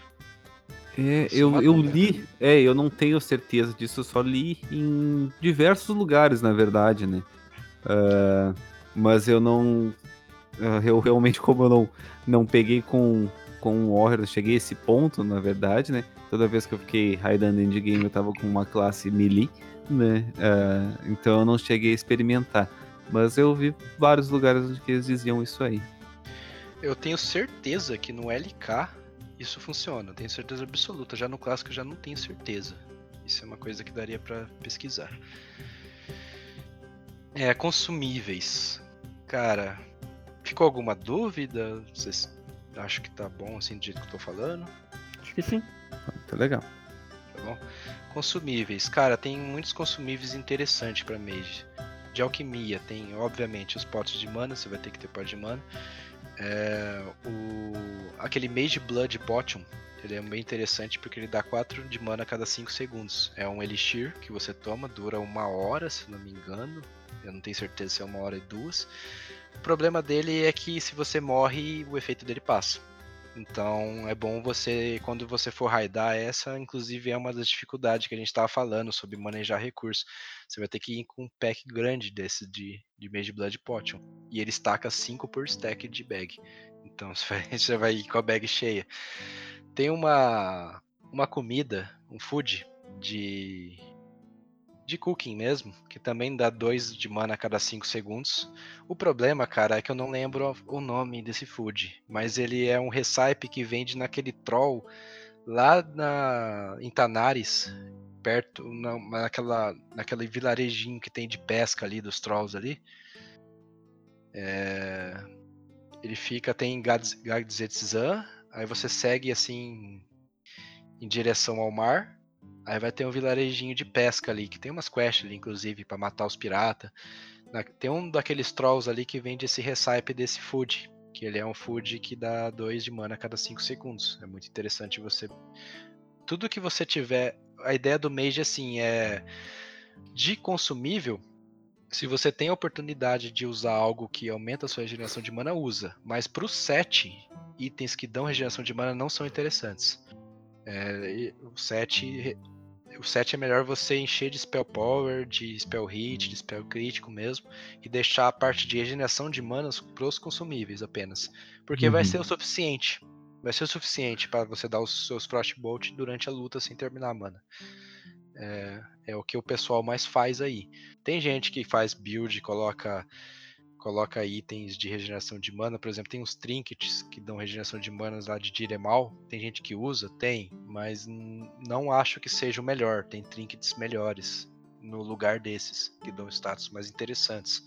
É, eu, eu li, é, eu não tenho certeza disso, eu só li em diversos lugares, na verdade, né? Uh, mas eu não. Uh, eu realmente, como eu não, não peguei com, com o Warrior, eu cheguei a esse ponto, na verdade, né? Toda vez que eu fiquei raidando endgame, eu tava com uma classe melee, né? Uh, então eu não cheguei a experimentar. Mas eu vi vários lugares onde eles diziam isso aí. Eu tenho certeza que no L K isso funciona, tenho certeza absoluta. Já no clássico eu já não tenho certeza. Isso é uma coisa que daria pra pesquisar. É, consumíveis. Cara, ficou alguma dúvida? Vocês acham que tá bom assim do jeito que eu tô falando? Acho que sim. Tá legal. Tá bom? Consumíveis. Cara, tem muitos consumíveis interessantes pra mage. De alquimia, tem obviamente os potes de mana, você vai ter que ter pote de mana. É, o, aquele Mage Blood Potion, ele é bem interessante porque ele dá quatro de mana a cada cinco segundos. É um elixir que você toma, dura uma hora, se não me engano. Eu não tenho certeza se é uma hora e duas. O problema dele é que se você morre, o efeito dele passa. Então é bom você, quando você for raidar essa, inclusive é uma das dificuldades que a gente estava falando sobre manejar recursos. Você vai ter que ir com um pack grande desse de, de Mage Blood Potion. E ele staca cinco por stack de bag. Então você vai, você vai ir com a bag cheia. Tem uma, uma comida, um food de, de cooking mesmo, que também dá dois de mana a cada cinco segundos. O problema, cara, é que eu não lembro o nome desse food, mas ele é um recipe que vende naquele troll lá na, em Tanares, perto, na, naquela, naquele vilarejinho que tem de pesca ali, dos trolls ali. É, ele fica, tem Gagzetzan, aí você segue assim em direção ao mar. Aí vai ter um vilarejinho de pesca ali, que tem umas quests ali, inclusive, pra matar os piratas. Tem um daqueles trolls ali que vende esse recipe desse food, que ele é um food que dá dois de mana a cada cinco segundos. É muito interessante você... Tudo que você tiver... A ideia do Mage, assim, é... De consumível, se você tem a oportunidade de usar algo que aumenta a sua regeneração de mana, usa. Mas pro set, itens que dão regeneração de mana não são interessantes. É, o set... O set é melhor você encher de spell power, de spell hit, de spell crítico mesmo, e deixar a parte de regeneração de manas pros consumíveis apenas. Porque uhum. vai ser o suficiente. Vai ser o suficiente para você dar os seus Frostbolt durante a luta sem terminar a mana. É, é o que o pessoal mais faz aí. Tem gente que faz build, coloca, coloca itens de regeneração de mana. Por exemplo, tem os trinkets que dão regeneração de manas lá de Diremal. Tem gente que usa? Tem. Mas não acho que seja o melhor. Tem trinkets melhores no lugar desses, que dão status mais interessantes.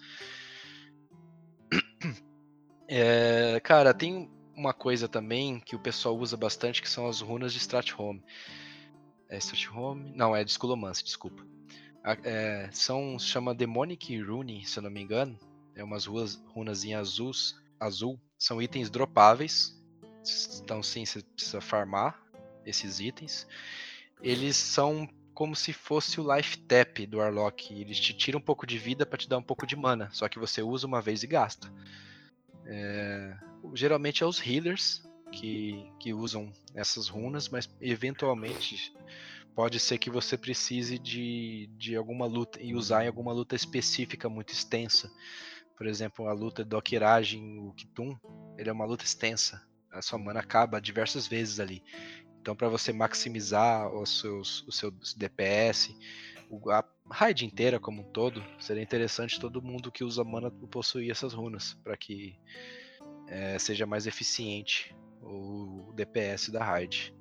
É, cara, tem uma coisa também que o pessoal usa bastante, que são as runas de Stratholme. É Stratholme? Não, é de Skullomance, desculpa. É, são, se chama Demonic Rune, se eu não me engano. É umas ruas, runas em azuis, azul. São itens dropáveis. Então sim, você precisa farmar esses itens. Eles são como se fosse o Life Tap do Warlock. Eles te tiram um pouco de vida para te dar um pouco de mana. Só que você usa uma vez e gasta. É, geralmente é os healers que, que usam essas runas, mas eventualmente pode ser que você precise de, de alguma luta e usar em alguma luta específica muito extensa. Por exemplo, a luta do Akiraj em Uktun, ele é uma luta extensa. A sua mana acaba diversas vezes ali. Então, para você maximizar os seus, o seu D P S, a raid inteira como um todo, seria interessante todo mundo que usa mana possuir essas runas, para que é, seja mais eficiente o D P S da raid.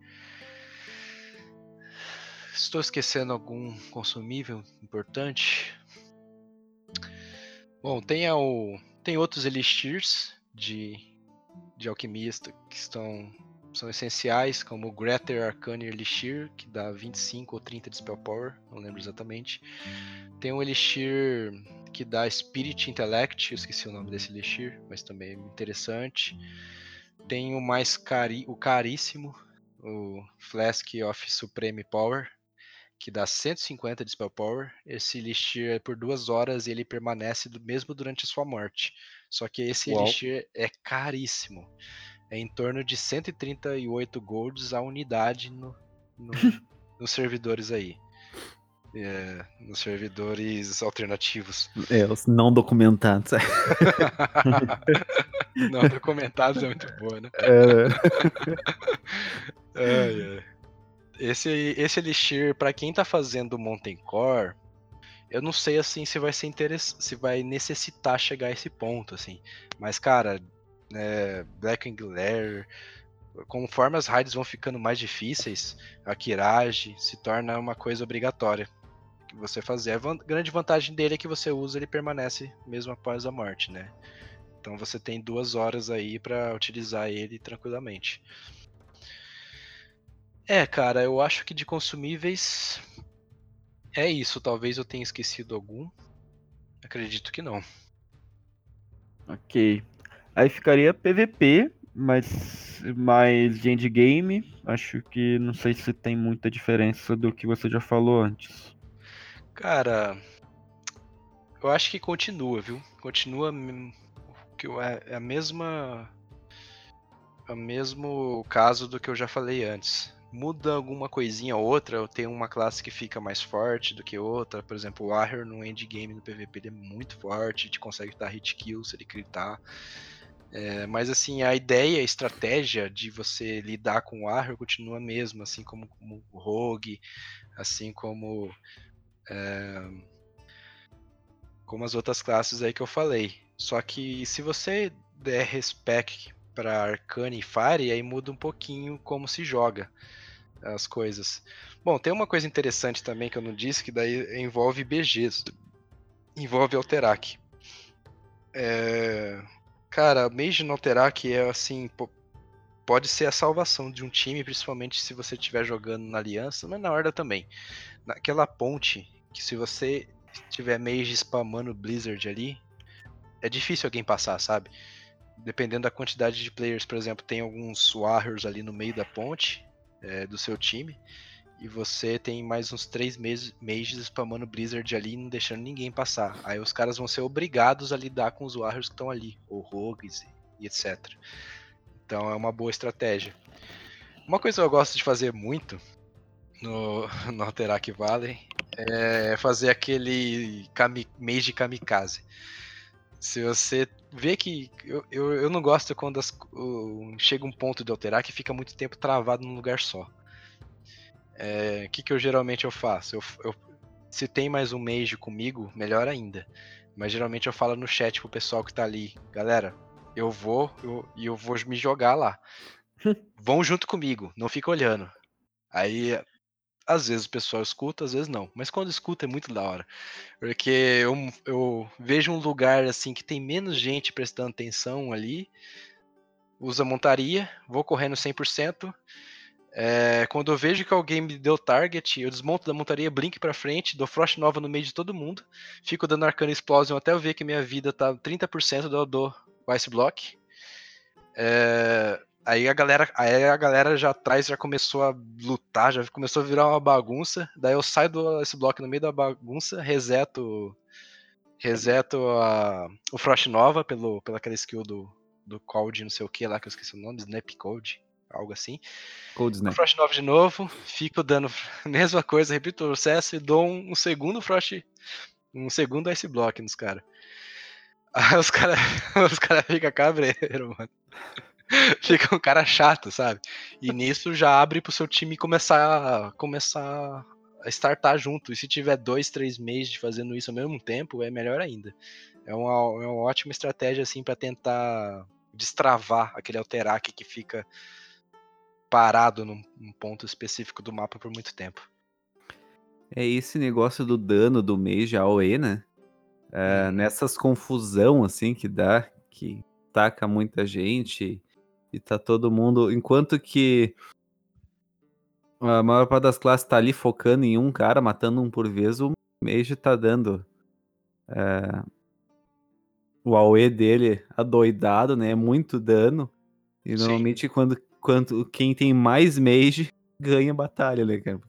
Estou esquecendo algum consumível importante? Bom, tem, o, tem outros elixirs de, de alquimista que estão, são essenciais, como o Greater Arcane Elixir, que dá vinte e cinco ou trinta de Spell Power, não lembro exatamente. Tem um Elixir que dá Spirit Intellect, eu esqueci o nome desse Elixir, mas também é interessante. Tem o mais cari, o caríssimo, o Flask of Supreme Power, que dá cento e cinquenta de Spell Power. Esse Elixir é por duas horas e ele permanece do, mesmo durante a sua morte. Só que esse Uau. Elixir é caríssimo. É em torno de cento e trinta e oito golds a unidade no, no, nos servidores aí. É, nos servidores alternativos. É, os não documentados. Não documentados é muito boa, né? É. Ai, ai. Esse, esse Elixir, pra quem tá fazendo Mountain Core, eu não sei assim se vai ser interess... se vai necessitar chegar a esse ponto, assim. Mas, cara, é, Black Glare, conforme as raids vão ficando mais difíceis, a Kiraj se torna uma coisa obrigatória que você fazer. A van... grande vantagem dele é que você usa, ele permanece mesmo após a morte, né? Então você tem duas horas aí pra utilizar ele tranquilamente. É, cara, eu acho que de consumíveis é isso. Talvez eu tenha esquecido algum. Acredito que não. Ok. Aí ficaria P V P, mas mais de endgame. Acho que não sei se tem muita diferença do que você já falou antes. Cara, eu acho que continua, viu? Continua que é a mesma, é o mesmo caso do que eu já falei antes. Muda alguma coisinha ou outra, tem uma classe que fica mais forte do que outra. Por exemplo, o Ahir no endgame no P V P ele é muito forte, te consegue dar hit kill se ele gritar. É, mas assim, a ideia, a estratégia de você lidar com o Ahir continua a mesma, assim como, como o Rogue, assim como é, como as outras classes aí que eu falei. Só que se você der respec para Arcane e Fire, aí muda um pouquinho como se joga as coisas. Bom, tem uma coisa interessante também que eu não disse, que daí envolve B Gs. Envolve Alterac. É... Cara, Mage no Alterac é assim, pode ser a salvação de um time, principalmente se você estiver jogando na Aliança, mas na Horda também. Naquela ponte, que se você tiver mage spamando Blizzard ali, é difícil alguém passar, sabe? Dependendo da quantidade de players, por exemplo, tem alguns Warriors ali no meio da ponte é, do seu time, e você tem mais uns três mages, mages spamando Blizzard ali, não deixando ninguém passar. Aí os caras vão ser obrigados a lidar com os Warriors que estão ali, ou Rogues e etcétera. Então é uma boa estratégia. Uma coisa que eu gosto de fazer muito no, no Alterac Valley é fazer aquele kami, mage kamikaze. Se você vê que... Eu, eu, eu não gosto quando as, o, chega um ponto de Alterac e fica muito tempo travado num lugar só. O é, que, que eu geralmente eu faço? Eu, eu, se tem mais um mage comigo, melhor ainda. Mas geralmente eu falo no chat pro pessoal que tá ali. Galera, eu vou e eu, eu vou me jogar lá. Vão junto comigo, não fica olhando. Aí, às vezes o pessoal escuta, às vezes não. Mas quando escuta é muito da hora. Porque eu, eu vejo um lugar assim que tem menos gente prestando atenção ali. Usa montaria, vou correndo cem por cento. É, quando eu vejo que alguém me deu target, eu desmonto da montaria, blink pra frente, dou Frost Nova no meio de todo mundo. Fico dando Arcana Explosion até eu ver que minha vida tá trinta por cento, eu dou Ice Block. É... Aí a galera, aí a galera já atrás já começou a lutar, já começou a virar uma bagunça. Daí eu saio do esse bloco no meio da bagunça, reseto, reseto a, o Frost Nova pelo, pela aquela skill do, do Cold, não sei o que lá, que eu esqueci o nome, Snap Code, algo assim. Cold Snap. Frost Nova de novo, fico dando a mesma coisa, repito o processo e dou um, um segundo Frost, um segundo Ice Block nos caras. Aí os caras os cara ficam cabreiro, mano. Fica um cara chato, sabe? E nisso já abre pro seu time começar, começar a startar junto. E se tiver dois, três meses de fazendo isso ao mesmo tempo, é melhor ainda. É uma, é uma ótima estratégia, assim, pra tentar destravar aquele Alterac que fica parado num, num ponto específico do mapa por muito tempo. É esse negócio do dano do mage A O E, né? É, hum. Nessas confusão, assim, que dá, que taca muita gente... E tá todo mundo... Enquanto que a maior parte das classes tá ali focando em um cara, matando um por vez, o mage tá dando é, o A O E dele adoidado, né? É muito dano. E Sim. Normalmente quando, quando quem tem mais mage ganha a batalha, né, cara?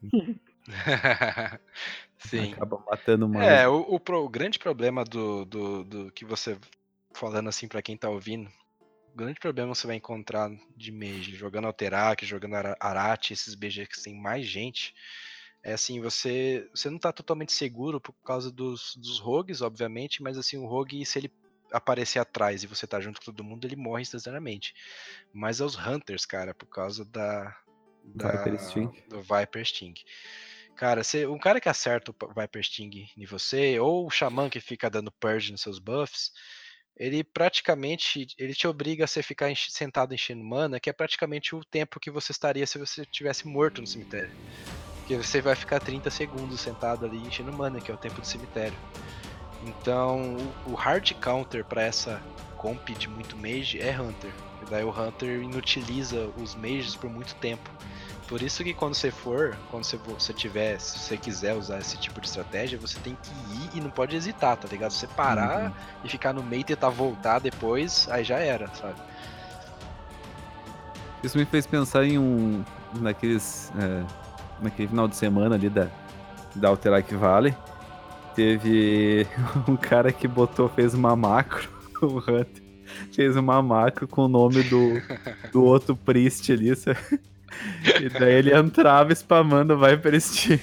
Sim. Acaba matando mais. É, o, o, o grande problema do, do, do que você... Falando assim pra quem tá ouvindo... O grande problema que você vai encontrar de mage, jogando Alterac, jogando Arate, esses B G que tem mais gente, é assim, você, você não tá totalmente seguro por causa dos, dos rogues, obviamente, mas assim, o rogue, se ele aparecer atrás e você tá junto com todo mundo, ele morre instantaneamente. Mas é os Hunters, cara, por causa da, da Viper Sting. do Viper Sting. Cara, você, um cara que acerta o Viper Sting em você, ou o Xamã que fica dando purge nos seus buffs, ele praticamente, ele te obriga a você ficar enche, sentado enchendo mana, que é praticamente o tempo que você estaria se você tivesse morto no cemitério. Porque você vai ficar trinta segundos sentado ali enchendo mana, que é o tempo do cemitério. Então, o, o hard counter para essa comp de muito mage é Hunter. E daí o Hunter inutiliza os mages por muito tempo. Por isso que quando você for, quando você, você tiver, se você quiser usar esse tipo de estratégia, você tem que ir e não pode hesitar, tá ligado? Se você parar uhum. e ficar no meio e tentar voltar depois, aí já era, sabe? Isso me fez pensar em um... naqueles... É, naquele final de semana ali da, da Alterac Valley. Teve um cara que botou, fez uma macro, o Hunter, fez uma macro com o nome do, do outro priest ali, sabe? E daí ele entrava spamando Viper Sting.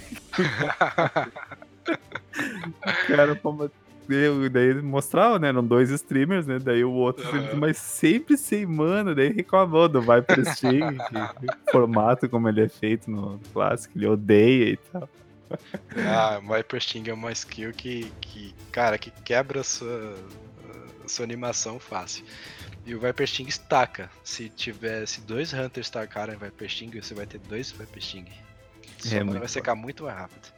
O cara, como... daí ele mostrava, né? Eram dois streamers, né? Daí o outro, uhum. mas sempre sem mana. Daí reclamou do Viper Sting, que formato como ele é feito no clássico, ele odeia e tal. Ah, Viper Sting é uma skill que, que cara, que quebra a sua, a sua animação fácil. E o Viper Sting estaca. Se tivesse dois Hunters estacarem Viper Sting, você vai ter dois Viper Sting. Só é, vai secar bom. Muito mais rápido.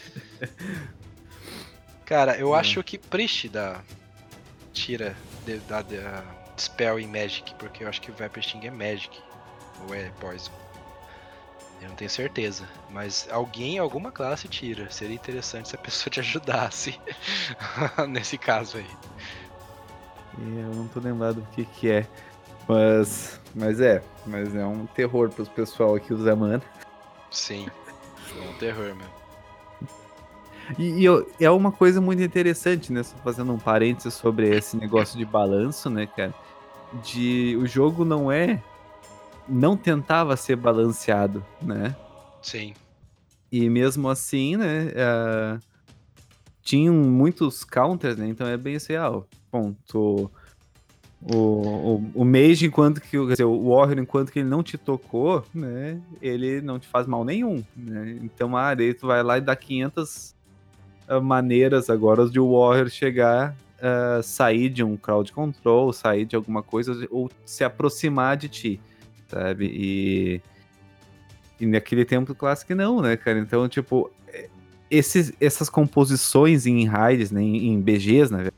Cara, eu é. acho que Priest dá, tira de, da, da Spell em Magic, porque eu acho que o Viper Sting é Magic. ou é Poison. Eu não tenho certeza, mas alguém em alguma classe tira. Seria interessante se a pessoa te ajudasse nesse caso aí. Eu não tô lembrado o que que é. Mas, mas é, mas é um terror pros pessoal que usa mana. Sim, é um terror mesmo. E, e eu- é uma coisa muito interessante, né? Só fazendo um parênteses sobre esse negócio de balanço, né, cara? De o jogo não é, não tentava ser balanceado, né? Sim, E mesmo assim, né? ah, tinham muitos counters, né? Então é bem assim, ah, ponto. O, o, o Mage, enquanto que o- quer dizer, o Warrior, enquanto que ele não te tocou, né? Ele não te faz mal nenhum, né? Então, ah, daí tu vai lá e dá quinhentas ah, maneiras agora de o Warrior chegar, ah, sair de um crowd control, sair de alguma coisa ou se aproximar de ti, sabe? E, e naquele tempo clássico não, né, cara? Então, tipo, é, esses, essas composições em raids, né, em, em B Gs, né,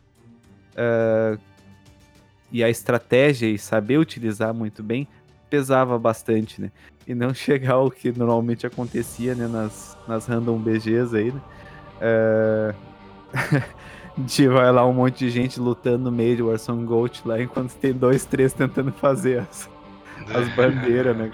e a estratégia e saber utilizar muito bem pesava bastante, né? E não chegar ao que normalmente acontecia, né, nas, nas random B Gs aí, né? É... de vai lá um monte de gente lutando no meio de Warzone Gold lá, enquanto tem dois, três tentando fazer as, as bandeiras, né?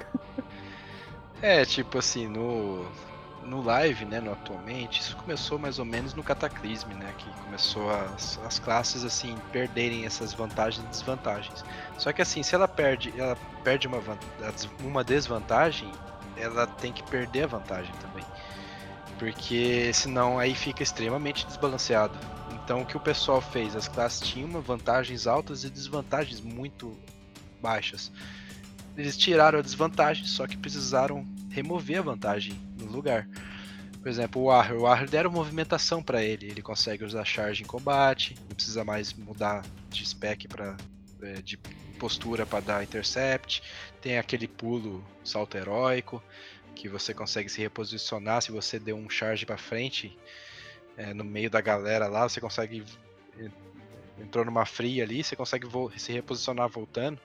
é tipo assim, no, no live, né, no atualmente, isso começou mais ou menos no Cataclysm, né, que começou as, as classes, assim, perderem essas vantagens e desvantagens. Só que assim, se ela perde, ela perde uma, van- a des- uma desvantagem, ela tem que perder a vantagem também. Porque senão aí fica extremamente desbalanceado. Então o que o pessoal fez? As classes tinham vantagens altas e desvantagens muito baixas. Eles tiraram a desvantagem, só que precisaram remover a vantagem no lugar. Por exemplo, o Warrior. O Warrior deram movimentação para ele. Ele consegue usar charge em combate, não precisa mais mudar de spec para é, de postura para dar intercept. Tem aquele pulo salto heróico que você consegue se reposicionar se você der um charge para frente é, no meio da galera lá, você consegue entrou numa fria ali, você consegue se reposicionar voltando.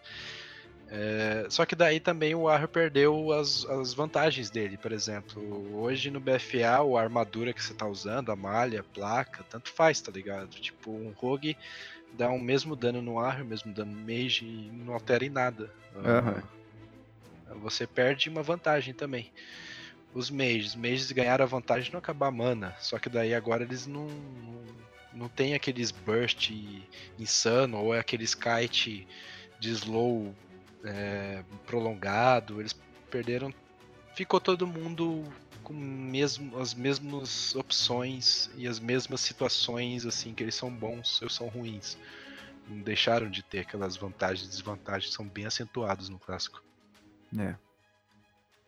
É, só que daí também o Warrior perdeu as, as vantagens dele, por exemplo. Hoje no B F A, a armadura que você tá usando, a malha, a placa, tanto faz, tá ligado? Tipo, um rogue dá o mesmo dano no Warrior, o mesmo dano no Mage e não altera em nada. Uhum. Uh, você perde uma vantagem também. Os Mages, Mages ganharam a vantagem de não acabar a mana, só que daí agora eles não, não, não tem aqueles burst insano ou é aqueles kite de slow é, prolongado, eles perderam, ficou todo mundo com mesmo, as mesmas opções e as mesmas situações, assim, que eles são bons ou são ruins. Não deixaram de ter aquelas vantagens e desvantagens, são bem acentuados no clássico. É.